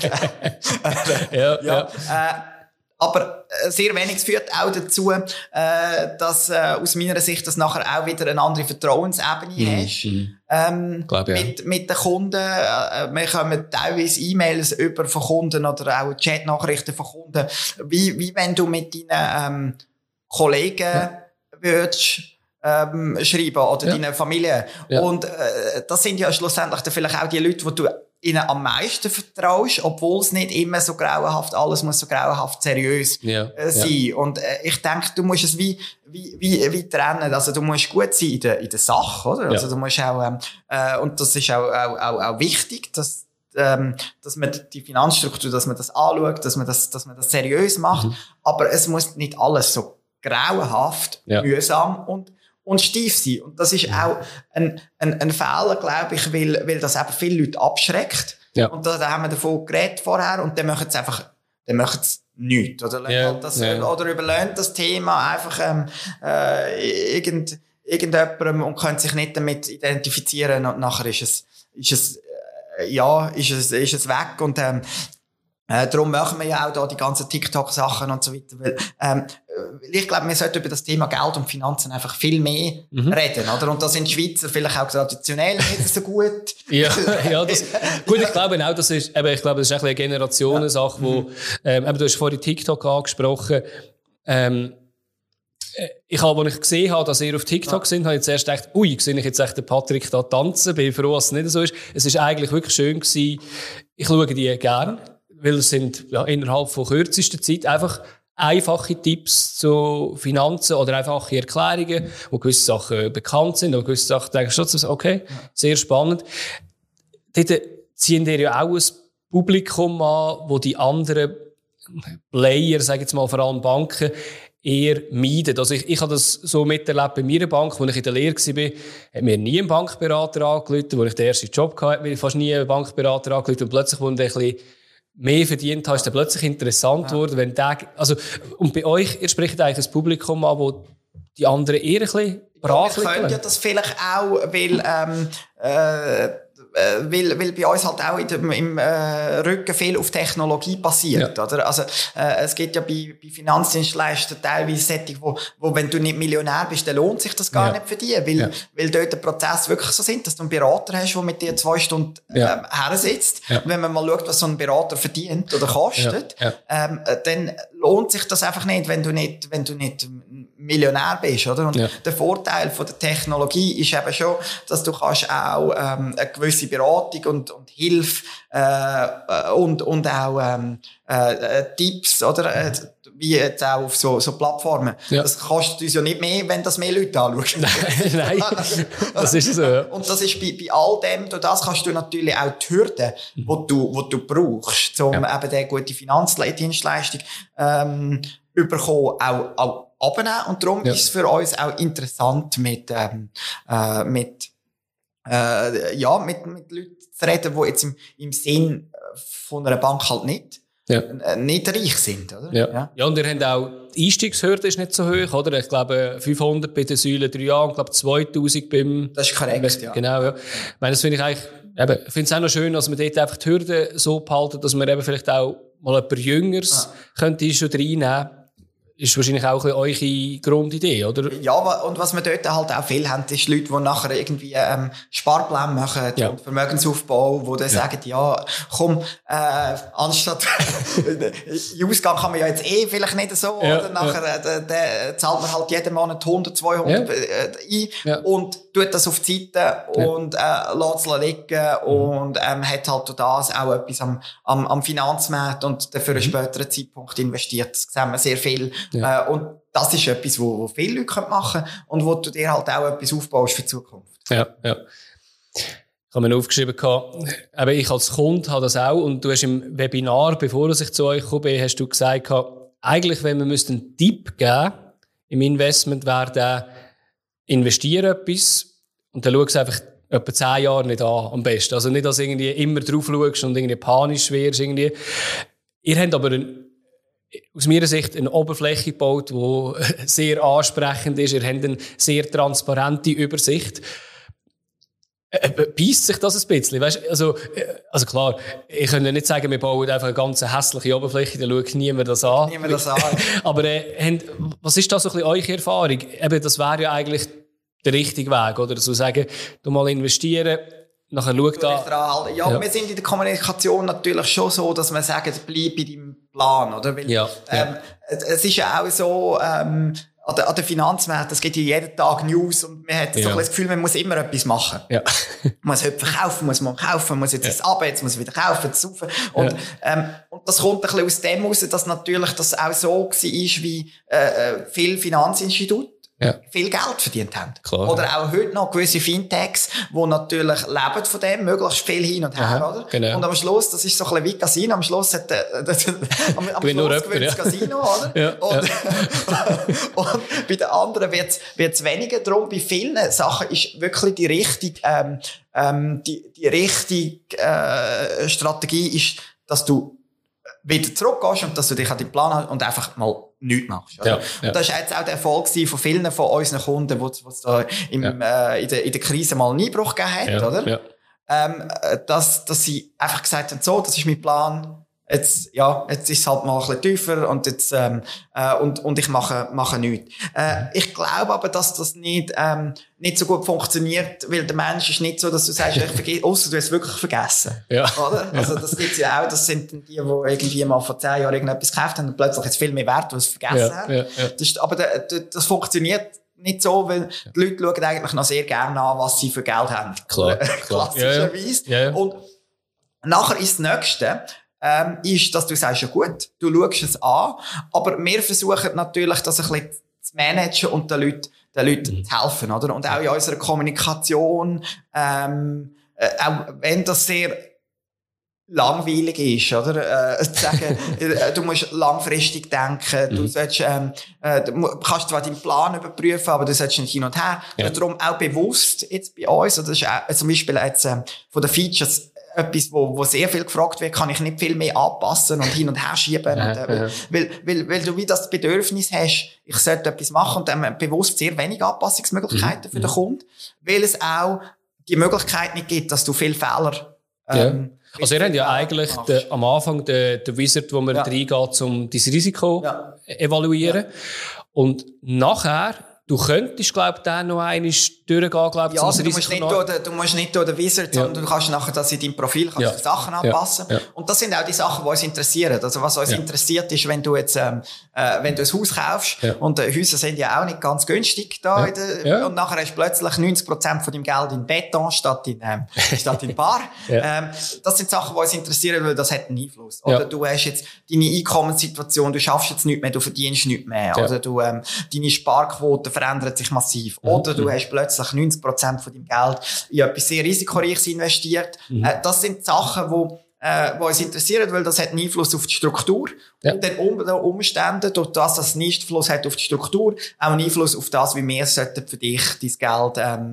ja. Aber sehr wenig führt auch dazu, dass aus meiner Sicht das nachher auch wieder eine andere Vertrauensebene ist. Mit den Kunden. Wir kommen teilweise E-Mails über von Kunden oder auch Chatnachrichten von Kunden, wie wenn du mit deinen Kollegen würdest schreiben oder deiner Familie. Ja. Und das sind ja schlussendlich dann vielleicht auch die Leute, die du ihnen am meisten vertraust, obwohl es nicht immer so grauenhaft, alles muss so grauenhaft seriös sein. Ja. Und ich denke, du musst es wie trennen. Also du musst gut sein in der Sache, oder? Ja. Also du musst auch, und das ist auch wichtig, dass man die Finanzstruktur, dass man das anschaut, dass man das seriös macht. Aber es muss nicht alles so grauenhaft, mühsam und steif sein. Und das ist auch ein Fehler, glaube ich, weil das eben viele Leute abschreckt. Ja. Und da haben wir davon geredet vorher und dann machen sie nichts. Oder oder überlehnen das Thema einfach irgendjemandem und können sich nicht damit identifizieren und nachher ist es weg. Und darum machen wir ja auch da die ganzen TikTok-Sachen und so weiter. Weil, ich glaube, wir sollten über das Thema Geld und Finanzen einfach viel mehr reden, oder? Und da sind die Schweizer vielleicht auch traditionell nicht so gut. Gut, ich glaube auch, das ist eine Generationensache, wo, du hast vorhin TikTok angesprochen. Als ich gesehen habe, dass ihr auf TikTok sind, habe ich zuerst gedacht, sehe ich jetzt echt den Patrick da tanzen? Bin froh, dass es nicht so ist. Es ist eigentlich wirklich schön gewesen. Ich schaue die gerne. Weil es sind innerhalb von kürzester Zeit einfach einfache Tipps zu Finanzen oder einfache Erklärungen, wo gewisse Sachen bekannt sind, oder gewisse Sachen denkst du, okay, sehr spannend. Dort ziehen wir ja auch ein Publikum an, wo die anderen Player, sage ich jetzt mal vor allem Banken, eher meiden. Also ich habe das so miterlebt bei meiner Bank, als ich in der Lehre war, hat mir nie ein Bankberater angerufen, als ich den ersten Job hatte, hat mir fast nie ein Bankberater angerufen und plötzlich wurde ich ein bisschen mehr verdient hast, ist dann plötzlich interessant geworden, wenn und bei euch, ihr spricht eigentlich ein Publikum an, wo die anderen eher ein bisschen brach liegen. Wir können ja das vielleicht auch, weil bei uns halt auch im Rücken viel auf Technologie passiert, oder? Also, es gibt ja bei Finanzdienstleistern teilweise Sättige, wo wenn du nicht Millionär bist, dann lohnt sich das gar nicht für dich, weil dort der Prozess wirklich so sind, dass du einen Berater hast, der mit dir 2 Stunden her sitzt. Und wenn man mal schaut, was so ein Berater verdient oder kostet, dann lohnt sich das einfach nicht, wenn du nicht Millionär bist, oder? Und der Vorteil von der Technologie ist eben schon, dass du kannst auch eine gewisse Beratung und Hilfe und auch Tipps, oder? Wie jetzt auch auf so Plattformen. Ja. Das kostet uns ja nicht mehr, wenn das mehr Leute anschauen. Nein, das ist so. Ja. Und das ist bei all dem, durch das kannst du natürlich auch die Hürden, die du brauchst, um eben diese gute Finanzdienstleistung bekommen, auch abnehmen. Und darum ist es für uns auch interessant, mit Leuten zu reden, die jetzt im Sinn von einer Bank halt nicht nicht reich sind, oder? Ja, und ihr habt auch, die Einstiegshürde ist nicht so hoch, oder? Ich glaube, 500 bei den Säulen 3a und ich glaube 2000 beim... Das ist korrekt, ja. Genau, ja. Ich meine, das finde ich eigentlich, ich finde es auch noch schön, dass man dort einfach die Hürden so behalten, dass man eben vielleicht auch mal jemand Jüngeres könnte schon reinnehmen. Ist wahrscheinlich auch ein bisschen eure Grundidee, oder? Ja, und was wir dort halt auch viel haben, ist Leute, die nachher irgendwie Sparpläne machen und Vermögensaufbau, die dann sagen, ja, komm, anstatt Ausgang kann man ja jetzt vielleicht nicht so, oder? Nachher zahlt man halt jeden Monat 100, 200 ein und tut das auf die Seite und lässt es liegen und hat halt durch das auch etwas am Finanzmarkt und dafür einen späteren Zeitpunkt investiert. Das sehen wir sehr viel. Und das ist etwas, wo viele Leute machen können und wo du dir halt auch etwas aufbaust für die Zukunft. Ja. Ich habe mir aufgeschrieben, aber ich als Kunde habe das auch und du hast im Webinar, bevor ich zu euch gekommen bin, hast du gesagt, eigentlich, wenn man einen Tipp geben im Investment, wäre der investiere etwas und dann schau es einfach etwa 10 Jahre nicht an, am besten. Also nicht, dass du irgendwie immer drauf schaust und irgendwie panisch wirst. Irgendwie. Ihr habt aber aus meiner Sicht eine Oberfläche gebaut, die sehr ansprechend ist. Ihr habt eine sehr transparente Übersicht. Beißt sich das ein bisschen? Weißt, also klar, ich könnte nicht sagen, wir bauen einfach eine ganz hässliche Oberfläche, dann schaut niemand das an. Aber was ist da so ein bisschen eure Erfahrung? Eben, das wäre ja eigentlich der richtige Weg, oder? So sagen, du mal investieren, nachher schau da. Ja, wir sind in der Kommunikation natürlich schon so, dass wir sagen, bleib bei deinem Plan, oder? Weil, es ist ja auch so, an der Finanzmärkten, es gibt ja jeden Tag News und man hat so das Gefühl, man muss immer etwas machen. Ja. Man muss heute verkaufen, muss man kaufen, muss jetzt ab, jetzt muss wieder kaufen, jetzt saufen. Und das kommt ein bisschen aus dem heraus, dass natürlich das auch so war, wie viele Finanzinstitute viel Geld verdient haben. Klar, oder auch heute noch gewisse Fintechs, die natürlich leben von dem, möglichst viel hin und her, oder? Genau. Und am Schluss, das ist so ein bisschen wie Casino, am Schluss hat am Schluss gewinnt das Casino, oder? Und bei den anderen wird's weniger. Darum, bei vielen Sachen ist wirklich die richtige Strategie ist, dass du wieder zurückgehst und dass du dich an den Plan hast und einfach mal nichts machst. Oder? Und das war jetzt auch der Erfolg von vielen von unseren Kunden, die es da in der Krise mal einen Einbruch gegeben hat, oder? Ja. Dass sie einfach gesagt haben, so, das ist mein Plan. Jetzt ist es halt mal ein bisschen tiefer und jetzt, und ich mache nichts. Ich glaube aber, dass das nicht so gut funktioniert, weil der Mensch ist nicht so, dass du sagst, ich vergesse, ausser du hast es wirklich vergessen. Ja. Oder? Also, das gibt's ja auch, das sind die irgendwie mal vor 10 Jahren irgendetwas gekauft haben und plötzlich jetzt viel mehr Wert, weil sie es vergessen haben. Ja. Aber das funktioniert nicht so, weil die Leute schauen eigentlich noch sehr gerne an, was sie für Geld haben. Klar. Klassischerweise. Ja. Und nachher ist das Nächste, ist, dass du sagst, ja gut, du schaust es an, aber wir versuchen natürlich, das ein bisschen zu managen und den Leuten zu helfen, oder? Und auch in unserer Kommunikation, auch wenn das sehr langweilig ist, oder? Zu sagen, du musst langfristig denken, du sollst, du kannst zwar deinen Plan überprüfen, aber du sollst nicht hin und her. Ja. Darum auch bewusst jetzt bei uns, oder das ist auch, zum Beispiel jetzt, von den Features, etwas, wo sehr viel gefragt wird, kann ich nicht viel mehr anpassen und hin und her schieben. Weil du wie das Bedürfnis hast, ich sollte etwas machen und dann bewusst sehr wenig Anpassungsmöglichkeiten für den Kunden, weil es auch die Möglichkeit nicht gibt, dass du viele Fehler also ihr habt ja eigentlich am Anfang den Wizard, wo man reingeht, um dein Risiko evaluieren. Und nachher, du könntest, glaube ich, dann noch einmal durchgehen, glaube ich, also du musst nicht durch den Wizard, sondern du kannst nachher das in deinem Profil kannst Sachen anpassen. Ja. Und das sind auch die Sachen, die uns interessieren. Also was uns interessiert ist, wenn du jetzt, wenn du ein Haus kaufst, und Häuser sind ja auch nicht ganz günstig da, und nachher hast du plötzlich 90% von deinem Geld in Beton statt in Bar. Das sind Sachen, die uns interessieren, weil das hat einen Einfluss. Oder du hast jetzt deine Einkommenssituation, du schaffst jetzt nichts mehr, du verdienst nichts mehr. Oder du, deine Sparquote verändert sich massiv. Oder du hast plötzlich 90% von deinem Geld in etwas sehr Risikoreiches investiert. Das sind Sachen, die uns interessieren, weil das hat einen Einfluss auf die Struktur. Und dann unter den Umständen, durch das, dass es einen Einfluss hat auf die Struktur, auch einen Einfluss auf das, wie wir sollten für dich dein Geld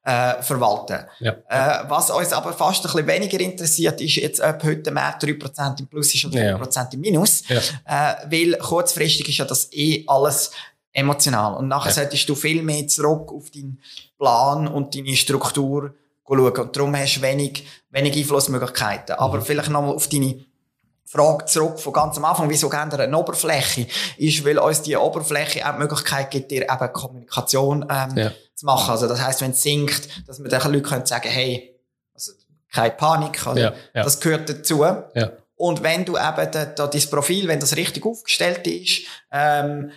verwalten. Ja. Was uns aber fast ein bisschen weniger interessiert, ist jetzt, ob heute der Markt 3% im Plus ist oder 3% im Minus. Ja. Weil kurzfristig ist ja das alles emotional. Und nachher solltest du viel mehr zurück auf deinen Plan und deine Struktur schauen. Und darum hast du wenig Einflussmöglichkeiten. Aber vielleicht nochmal auf deine Frage zurück von ganz am Anfang, wieso geben wir eine Oberfläche? Ist, weil uns die Oberfläche auch die Möglichkeit gibt, dir eben Kommunikation zu machen. Also das heisst, wenn es sinkt, dass wir den Leuten sagen können, hey, also keine Panik, also das gehört dazu. Ja. Und wenn du eben dein Profil, wenn das richtig aufgestellt ist, dann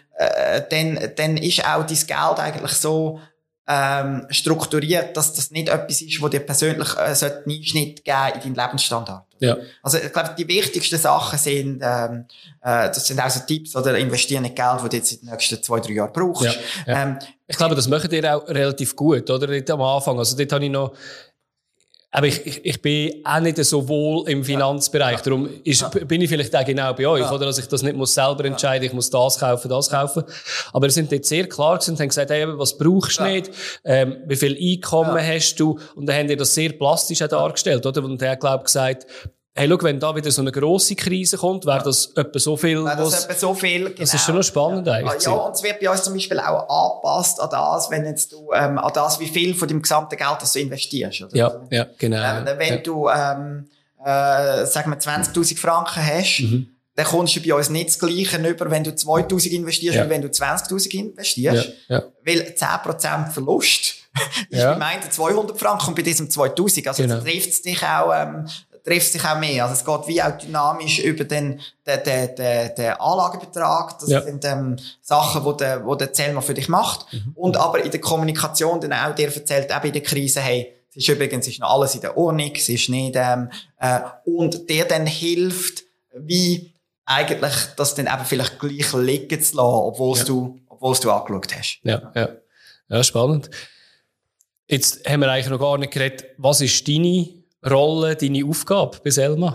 ist auch dein Geld eigentlich so strukturiert, dass das nicht etwas ist, wo dir persönlich einen Einschnitt geben in deinen Lebensstandard. Ja. Also ich glaube, die wichtigsten Sachen sind, das sind auch so Tipps, oder investieren in Geld, das du jetzt in den nächsten 2-3 Jahren brauchst. Ja. Ja. Ich glaube, das machen ihr auch relativ gut, oder? Dort am Anfang. Also dort habe ich noch, aber ich bin auch nicht so wohl im Finanzbereich. Darum bin ich vielleicht auch genau bei euch, oder? Dass ich das nicht selber entscheiden muss, ich muss das kaufen. Aber wir sind dort sehr klar gewesen und haben gesagt, hey, was brauchst du nicht? Wie viel Einkommen hast du? Und dann haben die das sehr plastisch auch dargestellt, oder? Und der hat, glaube ich, gesagt, hey, schau, wenn da wieder so eine grosse Krise kommt, wäre das etwa so viel, das ist schon noch spannend eigentlich. Ja, und es wird bei uns zum Beispiel auch angepasst an das, wenn jetzt du, an das, wie viel von deinem gesamten Geld, das du investierst, oder? Ja, genau. Wenn du, sagen wir 20.000 Franken hast, dann kommst du bei uns nicht das Gleiche über, wenn du 2.000 investierst, wie wenn du 20.000 investierst. Ja. Weil 10% Verlust ist bei meinen 200 Franken und bei diesem 2.000. Also trifft es dich auch mehr. Also es geht wie auch dynamisch über den Anlagebetrag. Das sind Sachen, wo der Zellmer für dich macht. Und aber in der Kommunikation dann auch dir erzählt, auch in der Krise, hey, es ist übrigens noch alles in der Ordnung, es ist nicht, und der dann hilft, wie eigentlich das dann eben vielleicht gleich liegen zu lassen, obwohl du angeschaut hast. Ja, spannend. Jetzt haben wir eigentlich noch gar nicht geredet, was ist deine Rolle, deine Aufgabe bei Selma?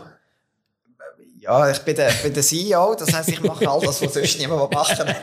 Ja, ich bin der CEO, das heisst, ich mache all das, was sonst niemand machen will.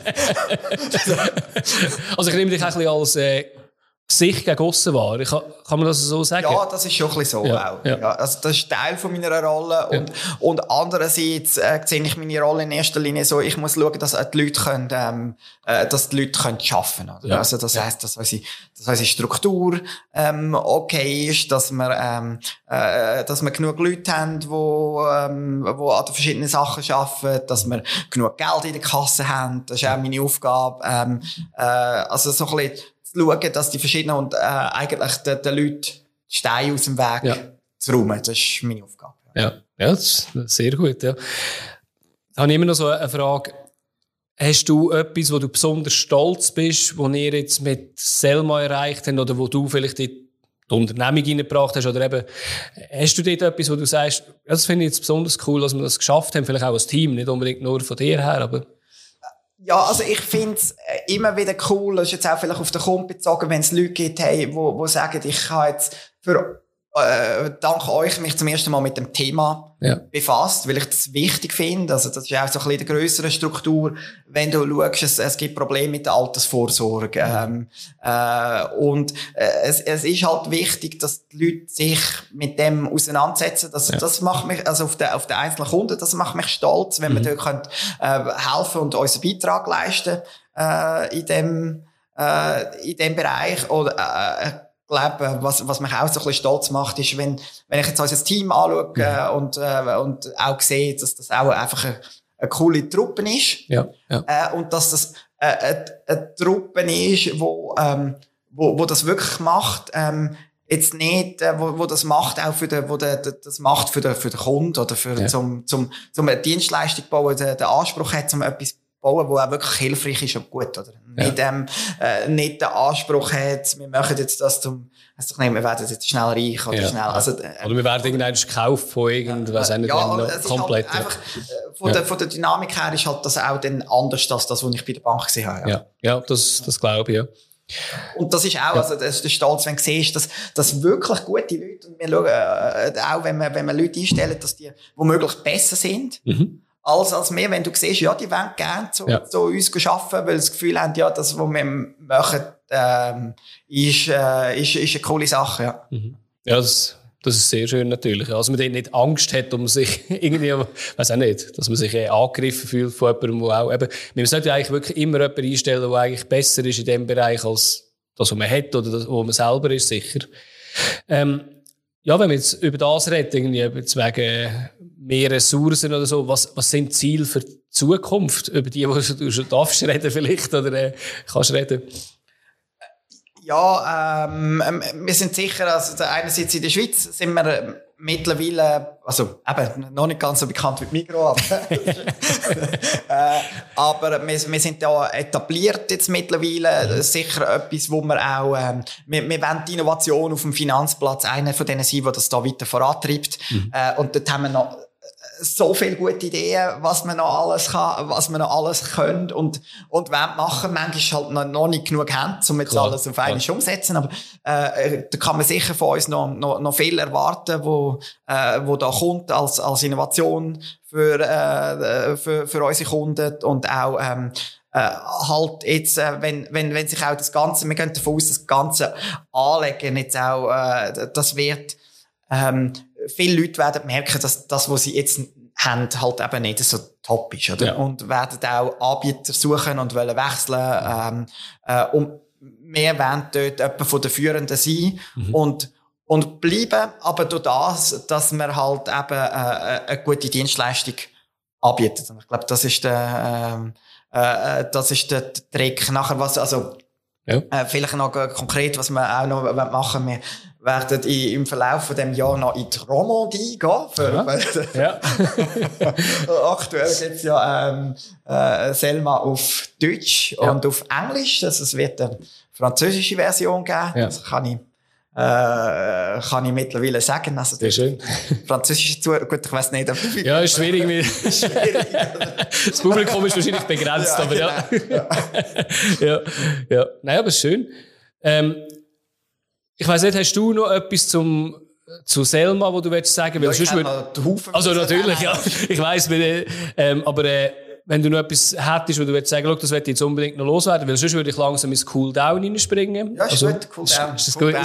Also ich nehme dich ein bisschen als Sicht gegen aussen wahr. Kann man das so sagen? Ja, das ist schon ein bisschen so auch. Ja, also das ist Teil von meiner Rolle. Und andererseits sehe ich meine Rolle in erster Linie so, ich muss schauen, dass die Leute können, schaffen können. Ja. Also das heisst, dass unsere Struktur okay ist, dass wir genug Leute haben, die an den verschiedenen Sachen arbeiten, dass wir genug Geld in der Kasse haben. Das ist auch meine Aufgabe. Also so ein bisschen schauen, dass die verschiedenen und eigentlich den Leuten Steine aus dem Weg zu räumen. Das ist meine Aufgabe. Ja, das ist sehr gut. Ja. Da habe ich immer noch so eine Frage. Hast du etwas, wo du besonders stolz bist, was ihr jetzt mit Selma erreicht habt oder wo du vielleicht die Unternehmung reingebracht hast? Oder eben, hast du dort etwas, wo du sagst, das finde ich jetzt besonders cool, dass wir das geschafft haben, vielleicht auch als Team, nicht unbedingt nur von dir her, aber... Ja, also ich finde es immer wieder cool, das ist jetzt auch vielleicht auf den Kunden bezogen, wenn es Leute gibt, hey, wo sagen, ich habe jetzt dank euch mich zum ersten Mal mit dem Thema befasst, weil ich das wichtig finde. Also das ist auch so ein bisschen die grössere Struktur, wenn du schaust, es gibt Probleme mit der Altersvorsorge. Und es ist halt wichtig, dass die Leute sich mit dem auseinandersetzen. Das macht mich, also auf den einzelnen Kunden, das macht mich stolz, wenn wir dort helfen und unseren Beitrag leisten in dem Bereich. Oder ich glaube, was mich auch so ein bisschen stolz macht, ist, wenn ich jetzt unser Team anschaue und auch sehe, dass das auch einfach eine coole Truppe ist. Und dass das eine Truppe ist, wo das wirklich macht, jetzt nicht, wo das macht auch das macht für den Kunden oder zum eine Dienstleistung bauen, den Anspruch hat, um etwas bauen, wo auch wirklich hilfreich ist und gut, oder? Nicht den Anspruch hat, wir machen jetzt das wir werden jetzt schnell reich oder schnell, oder wir werden irgendwann gekauft von irgendwas, komplett. Halt einfach, von der Dynamik her ist halt das auch dann anders als das, was ich bei der Bank gesehen habe. Ja, das glaube ich, ja. Und das ist auch, also, das ist der Stolz, wenn du siehst, dass wirklich gute Leute, und wir schauen, auch wenn wir Leute einstellen, dass die womöglich besser sind, als mehr, wenn du siehst, ja, die wollen gerne zu uns arbeiten, weil sie das Gefühl haben, ja, das, was wir machen, ist eine coole Sache, ja. Ja, das ist sehr schön natürlich. Also man nicht Angst hat, um sich irgendwie, weiß auch nicht, dass man sich angegriffen fühlt von jemandem, wo auch eben, man sollte eigentlich wirklich immer jemanden einstellen, der eigentlich besser ist in dem Bereich als das, was man hat oder das, wo man selber ist, sicher. Ja, wenn wir jetzt über das reden, irgendwie jetzt wegen mehr Ressourcen oder so, was sind Ziele für die Zukunft, über die du schon darfst reden vielleicht oder kannst reden? Ja, wir sind sicher, also einerseits in der Schweiz sind wir mittlerweile, also eben noch nicht ganz so bekannt wie Migros, aber wir sind da etabliert jetzt mittlerweile. Das ist sicher etwas, wo wir auch, wir wollen die Innovation auf dem Finanzplatz einer von denen sein, der das da weiter vorantreibt. Und dort haben wir noch so viele gute Ideen, was man noch alles kann, was man noch alles können und wollen machen. Manchmal halt noch nicht genug haben, um jetzt alles auf einmal umzusetzen. Aber, da kann man sicher von uns noch viel erwarten, wo da kommt als Innovation für unsere Kunden und auch, halt jetzt, wenn sich auch das Ganze, wir gehen davon aus, das Ganze anlegen, jetzt auch, das wird, viele Leute werden merken, dass das, was sie jetzt haben, halt eben nicht so top ist, oder? Ja. Und werden auch Anbieter suchen und wollen wechseln, und wir wollen dort jemand von den Führenden sein und bleiben, aber durch das, dass wir halt eben, eine gute Dienstleistung anbieten. Und ich glaube, das ist der Trick. Nachher, was, also, vielleicht noch konkret, was wir auch noch machen, wir werden im Verlauf von dem Jahr noch in die Romandie gehen. Aktuell gibt's ja Selma auf Deutsch und auf Englisch. Also es wird eine französische Version geben. Ja. Das kann ich mittlerweile sagen. Also sehr schön. Französisch zu, gut, ich weiss nicht. Aber ja, ist schwierig. Das Publikum ist wahrscheinlich begrenzt, aber ja. Ja. Nein, aber schön. Ich weiss nicht, hast du noch etwas zu Selma, wo du willst sagen? Weil ich noch also natürlich, ja. Ich weiss, aber wenn du noch etwas hättest, wo du willst sagen, das möchte ich jetzt unbedingt noch loswerden, weil sonst würde ich langsam ins Cooldown reinspringen. Ja, ist also, gut, Cooldown. Ist gut.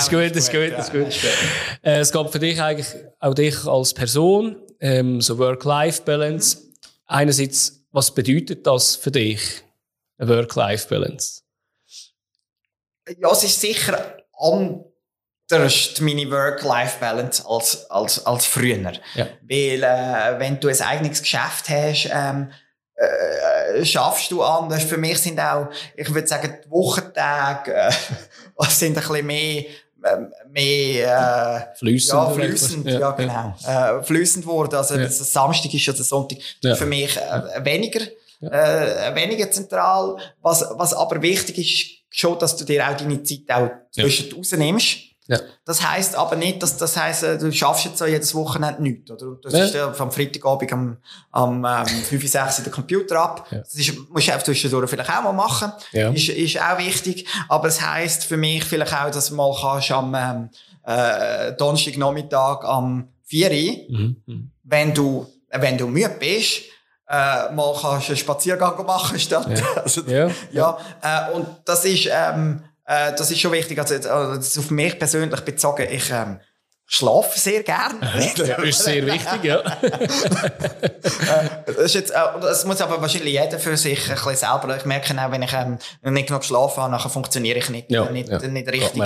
Es gab für dich eigentlich, auch dich als Person, so Work-Life-Balance. Einerseits, was bedeutet das für dich, eine Work-Life-Balance? Ja, es ist sicher anders meine Work-Life-Balance als früher. Ja. Weil, wenn du ein eigenes Geschäft hast, schaffst du anders. Für mich sind auch, ich würde sagen, die Wochentage sind ein bisschen mehr fließend. Ja, genau. Fließend worden. Also, dass es Samstag ist oder Sonntag. Für mich weniger zentral. Was aber wichtig ist, schon, dass du dir auch deine Zeit auch zwischen rausnimmst. Ja. Das heisst aber nicht, das heisst, du schaffst jetzt so jedes Wochenende nichts, oder? Das ist vom Freitagabend am 5, 6 den Computer ab. Ja. Das musst du auch zwischendurch vielleicht auch mal machen. Ja. Ist auch wichtig. Aber es heisst für mich vielleicht auch, dass du mal kannst am Donnerstagnachmittag am 4 Uhr, wenn du müde bist, mal kannst einen Spaziergang machen statt. Ja. Und das ist schon wichtig. Also, das ist auf mich persönlich bezogen. Ich schlafe sehr gern. Ja, ist sehr wichtig, ja. Das muss aber wahrscheinlich jeder für sich ein bisschen selber. Ich merke auch, wenn ich nicht genug geschlafen habe, nachher funktioniere ich nicht richtig.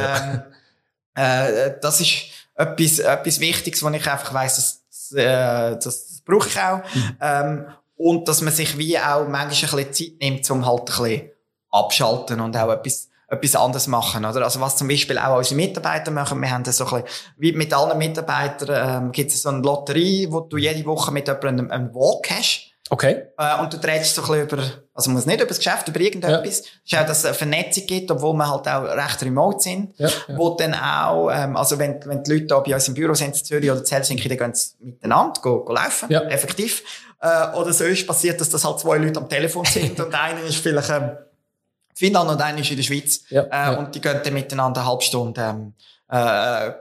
Das ist etwas Wichtiges, wo ich einfach weiss, das brauche ich auch. Und dass man sich wie auch manchmal ein bisschen Zeit nimmt, um halt ein bisschen abschalten und auch etwas anderes machen, oder? Also was zum Beispiel auch unsere Mitarbeiter machen, wir haben das so ein bisschen, wie mit allen Mitarbeitern, gibt es so eine Lotterie, wo du jede Woche mit jemandem einen Walk hast. Okay. Und du drehst so ein bisschen also muss nicht über das Geschäft, über irgendetwas. Es ist auch, dass es eine Vernetzung gibt, obwohl wir halt auch recht remote sind. Ja. Wo dann auch, also wenn die Leute da bei uns im Büro sind, in Zürich oder in Helsinki, dann gehen sie miteinander laufen, effektiv. Oder sonst passiert, dass das halt 2 Leute am Telefon sind und einer ist vielleicht, Finnland und einer ist in der Schweiz. Und die gehen dann miteinander eine halbe Stunde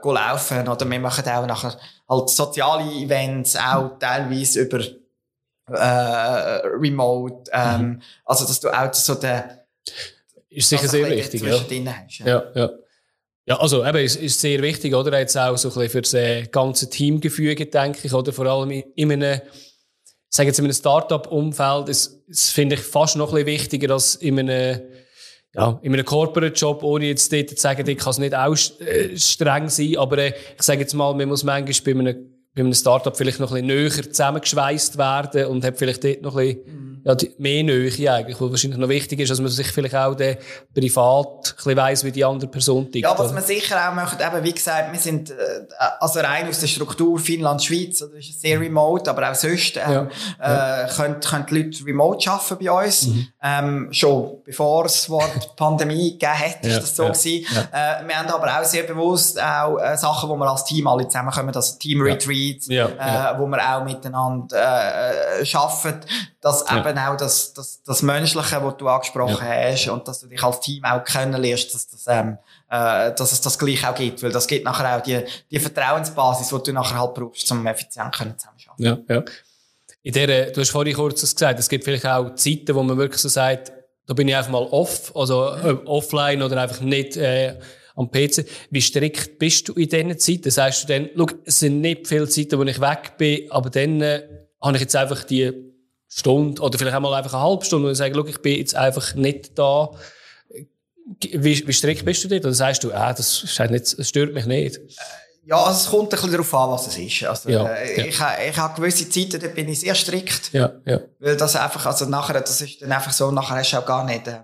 laufen. Oder wir machen auch nachher halt soziale Events, auch teilweise remote, also dass du auch so ist sicher sehr wichtig, ja. Hast, Ja, also eben, ist sehr wichtig, oder? Jetzt auch so ein bisschen für das ganze Teamgefüge, denke ich, oder? Vor allem in einem Start-up-Umfeld ist finde ich, fast noch ein bisschen wichtiger als in einem Corporate-Job, ohne jetzt dort zu sagen, ich kann es nicht auch streng sein, aber ich sage jetzt mal, man muss manchmal bei einem Start-up vielleicht noch ein bisschen näher zusammengeschweißt werden und hat vielleicht dort noch ein bisschen mehr Nähe eigentlich, was wahrscheinlich noch wichtig ist, dass man sich vielleicht auch privat ein bisschen weiss, wie die andere Person tickt. Ja, was man sicher auch möchte, eben, wie gesagt, wir sind also rein aus der Struktur Finnland-Schweiz, oder ist sehr remote, aber auch sonst können die Leute remote arbeiten bei uns. Schon bevor es das Wort Pandemie gegeben hat, ist das so gewesen. Wir haben aber auch sehr bewusst auch Sachen, wo wir als Team alle zusammenkommen, also Team-Retreats, wo wir auch miteinander arbeiten, dass eben auch das Menschliche, was du angesprochen hast, und dass du dich als Team auch kennenlernst, dass es das gleich auch gibt, weil das gibt nachher auch die Vertrauensbasis, die du nachher halt brauchst, um effizient zusammenzuarbeiten. Ja. Du hast vorhin kurz gesagt, es gibt vielleicht auch Zeiten, wo man wirklich so sagt, da bin ich einfach mal offline oder einfach nicht am PC. Wie strikt bist du in diesen Zeiten? Sagst du dann, schau, es sind nicht viele Zeiten, wo ich weg bin, aber dann habe ich jetzt einfach die Stunde oder vielleicht auch mal einfach eine halbe Stunde und sage, schau, ich bin jetzt einfach nicht da. Wie strikt bist du dort? Oder sagst du, das stört mich nicht? Ja, also es kommt ein bisschen darauf an, was es ist. Also, ich habe gewisse Zeiten, da bin ich sehr strikt. Ja. Weil das einfach, also nachher, das ist dann einfach so, nachher hast du auch gar nicht,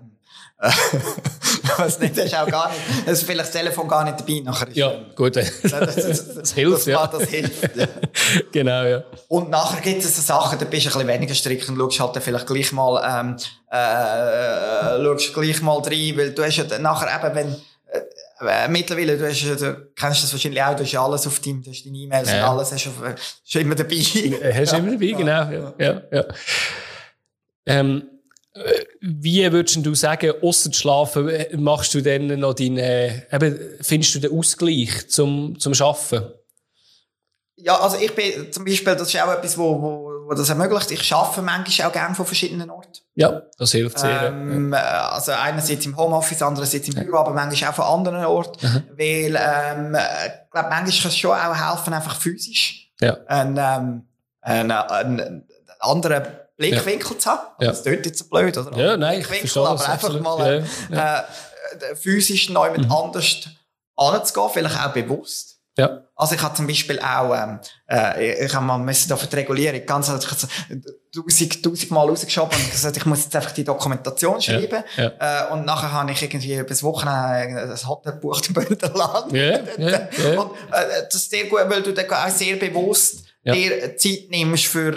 was nicht, hast auch gar nicht, das ist vielleicht das Telefon gar nicht dabei, nachher ist, gut. Das hilft, Das hilft, ja. Genau, ja. Und nachher gibt es so Sachen, da bist du ein bisschen weniger strikt und schaust halt dann vielleicht gleich mal, rein, weil du hast ja dann nachher eben, mittlerweile, du kennst das wahrscheinlich auch, du hast alles auf deine E-Mails und alles hast du immer dabei. Hast du immer dabei, genau. Ja. Wie würdest du sagen, ausser Schlafen, machst du dann noch findest du den Ausgleich zum Arbeiten? Ja, also ich bin zum Beispiel, das ist auch etwas, wo das ermöglicht. Ich arbeite manchmal auch gerne von verschiedenen Orten. Ja, das hilft sehr. Also einerseits im Homeoffice, andererseits im Büro, aber manchmal auch von anderen Orten. Weil, ich glaube, manchmal kann es schon auch helfen, einfach physisch. Einen anderen Blickwinkel zu haben. Das klingt jetzt so blöd, oder? Ja, nein, ich verstehe das. Aber einfach mal physisch neu mit anders anzugehen, vielleicht auch bewusst. Ja. Also ich habe zum Beispiel auch, ich habe mal da für die Regulierung ganz 1000 Mal rausgeschoben und gesagt, ich muss jetzt einfach die Dokumentation schreiben. Und nachher habe ich irgendwie über das Wochenende ein Hotel gebucht in Bünderland. Und das ist sehr gut, weil du dann auch sehr bewusst dir Zeit nimmst für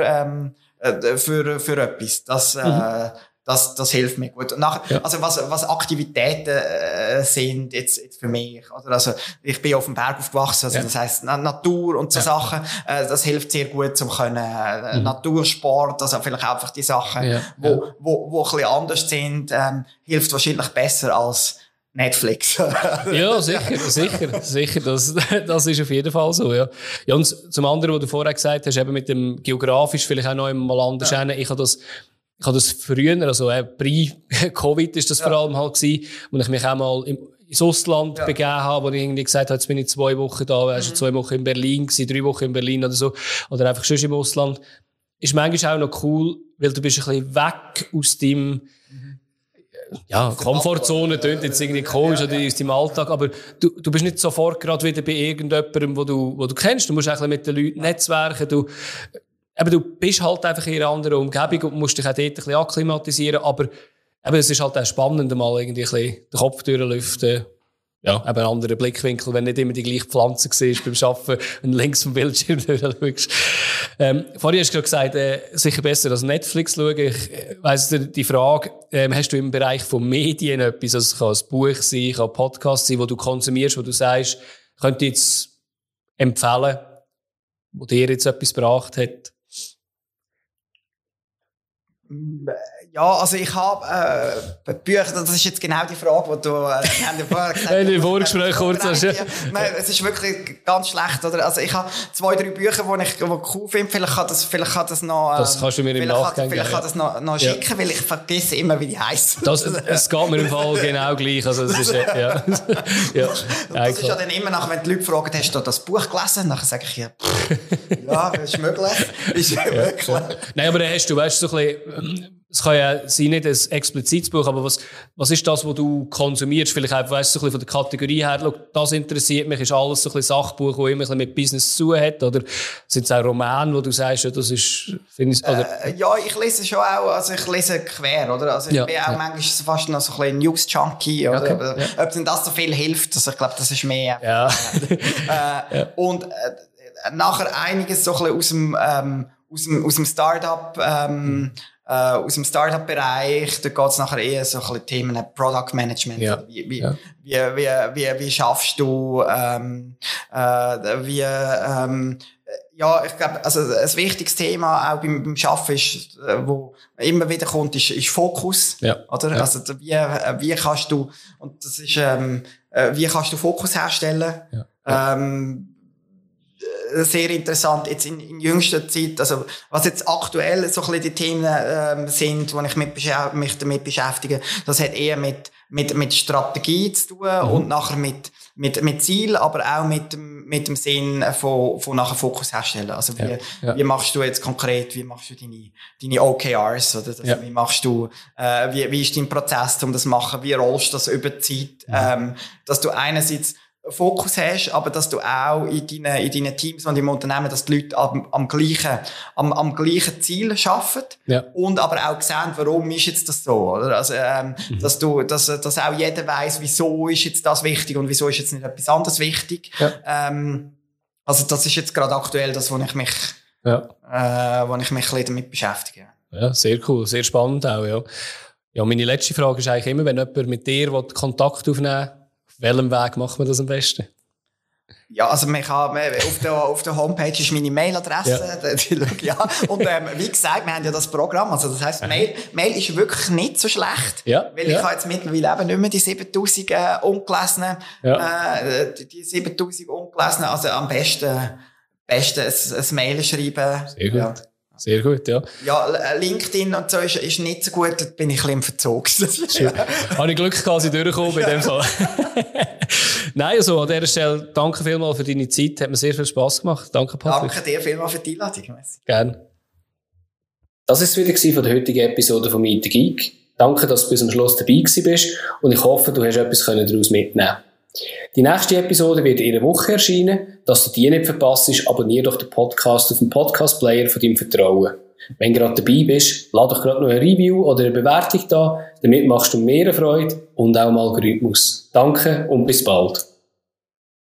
etwas. Das hilft mir gut. Also was Aktivitäten sind jetzt für mich, oder? Also ich bin auf dem Berg aufgewachsen, also das heisst Natur und so Sachen, das hilft sehr gut zum können. Natursport, also vielleicht einfach die Sachen, wo ein bisschen anders sind, hilft wahrscheinlich besser als Netflix. Ja, sicher. Das ist auf jeden Fall so, ja. Ja, und zum anderen, was du vorher gesagt hast, eben mit dem geografisch vielleicht auch noch einmal anders hin. Ich habe das früher, also pre-Covid ist das vor allem halt gewesen, wo ich mich auch mal ins Ausland begeben habe, wo ich irgendwie gesagt habe, jetzt bin ich 2 Wochen da, also 2 Wochen in Berlin gewesen, 3 Wochen in Berlin oder so, oder einfach schon im Ausland. Ist manchmal auch noch cool, weil du bist ein bisschen weg aus deinem Komfortzone, tönt jetzt irgendwie komisch oder aus deinem Alltag, aber du bist nicht sofort gerade wieder bei irgendjemandem, wo du kennst. Du musst auch ein bisschen mit den Leuten netzwerken. Du bist halt einfach in einer anderen Umgebung und musst dich auch dort ein bisschen akklimatisieren, aber es ist halt auch spannend, mal irgendwie ein bisschen den Kopf durchlüften. Ja, eben einen anderen Blickwinkel, wenn nicht immer die gleiche Pflanze siehst beim Arbeiten und links vom Bildschirm durchschaust. Vorhin hast du gesagt, sicher besser als Netflix schauen. Ich weiss die Frage, hast du im Bereich von Medien etwas, also es kann ein Buch sein, kann ein Podcast sein, wo du konsumierst, wo du sagst, könnte jetzt empfehlen, wo dir jetzt etwas gebracht hat? Ja, also ich habe Bücher, das ist jetzt genau die Frage, die du haben ja vorher gesagt hast. Im Vorgespräch kurz hast. Nein, es ist wirklich ganz schlecht, oder? Also ich habe 2, 3 Bücher, die cool finde. Vielleicht kann das noch... Das kannst du mir im Nachgang Vielleicht kann das noch schicken, weil ich vergesse immer, wie die heissen. Es geht mir im Fall genau gleich. Also es ist, ja. Das ist ja dann immer nach, wenn die Leute fragen, hast du das Buch gelesen? Dann sage ich, ja, das ist möglich. Ist wirklich. Nein, aber dann hast du, weißt du, so ein bisschen, es kann ja sein, nicht ein explizites Buch, aber was ist das, was du konsumierst? Vielleicht einfach, weißt du, so ein bisschen von der Kategorie her, das interessiert mich, ist alles so ein bisschen Sachbuch, das immer ein bisschen mit Business zu tun hat? Oder sind es auch Romane, wo du sagst, ja, das ist, finde ich, oder? Ja, ich lese schon auch, also ich lese quer, oder? Also ich bin auch manchmal fast noch so ein bisschen News-Junkie, oder? Okay, ob denn das so viel hilft, also ich glaube, das ist mehr. Und nachher einiges so ein bisschen aus dem Startup, aus dem Startup-Bereich, da geht es nachher eher so ein bisschen Themen Product Management. Ja. Wie schaffst du, ja, ich glaube, also ein wichtiges Thema auch beim Schaffen ist, wo immer wieder kommt, ist Fokus. Ja. Oder? Ja. Also wie kannst du, und das ist, wie kannst du Fokus herstellen? Ja. Sehr interessant jetzt in jüngster Zeit, also was jetzt aktuell so ein bisschen die Themen sind, wo ich mich damit beschäftige, das hat eher mit Strategie zu tun und nachher mit Ziel, aber auch mit dem Sinn von nachher Fokus herstellen. Also wie machst du jetzt konkret, wie machst du deine OKRs, oder? Also wie machst du, wie ist dein Prozess, um das zu machen, wie rollst du das über die Zeit, dass du einerseits Fokus hast, aber dass du auch in deinen Teams und im Unternehmen, dass die Leute am gleichen Ziel arbeiten und aber auch sehen, warum ist jetzt das so, oder? Also, dass auch jeder weiss, wieso ist jetzt das wichtig und wieso ist jetzt nicht etwas anderes wichtig. Ja. Also, das ist jetzt gerade aktuell das, wo ich mich ein bisschen damit beschäftige. Ja, sehr cool, sehr spannend auch, ja. Ja, meine letzte Frage ist eigentlich immer, wenn jemand mit dir Kontakt aufnehmen will, auf welchem Weg macht man das am besten? Ja, also auf der Homepage ist meine Mailadresse. Ja. Und wie gesagt, wir haben ja das Programm. Also das heisst, Mail ist wirklich nicht so schlecht. Ja. Weil ich habe jetzt mittlerweile eben nicht mehr die 7000 ungelesenen. Ja. Die 7000 ungelesenen. Also am besten ein Mail schreiben. Sehr gut. Ja. Sehr gut, ja. Ja, LinkedIn und so ist nicht so gut, da bin ich ein bisschen im Verzug. Habe ich Glück, dass ich durchgekommen in dem Fall. Nein, also an dieser Stelle danke vielmals für deine Zeit, hat mir sehr viel Spass gemacht. Danke, Patrick. Danke dir vielmals für die Einladung. Gerne. Das war es wieder von der heutigen Episode von Meet the Geek. Danke, dass du bis zum Schluss dabei bist und ich hoffe, du hast etwas daraus mitnehmen. Die nächste Episode wird in einer Woche erscheinen. Dass du die nicht verpasst, abonniere doch den Podcast auf dem Podcast-Player von deinem Vertrauen. Wenn du gerade dabei bist, lass doch gerade noch ein Review oder eine Bewertung da. Damit machst du mehr Freude und auch im Algorithmus. Danke und bis bald.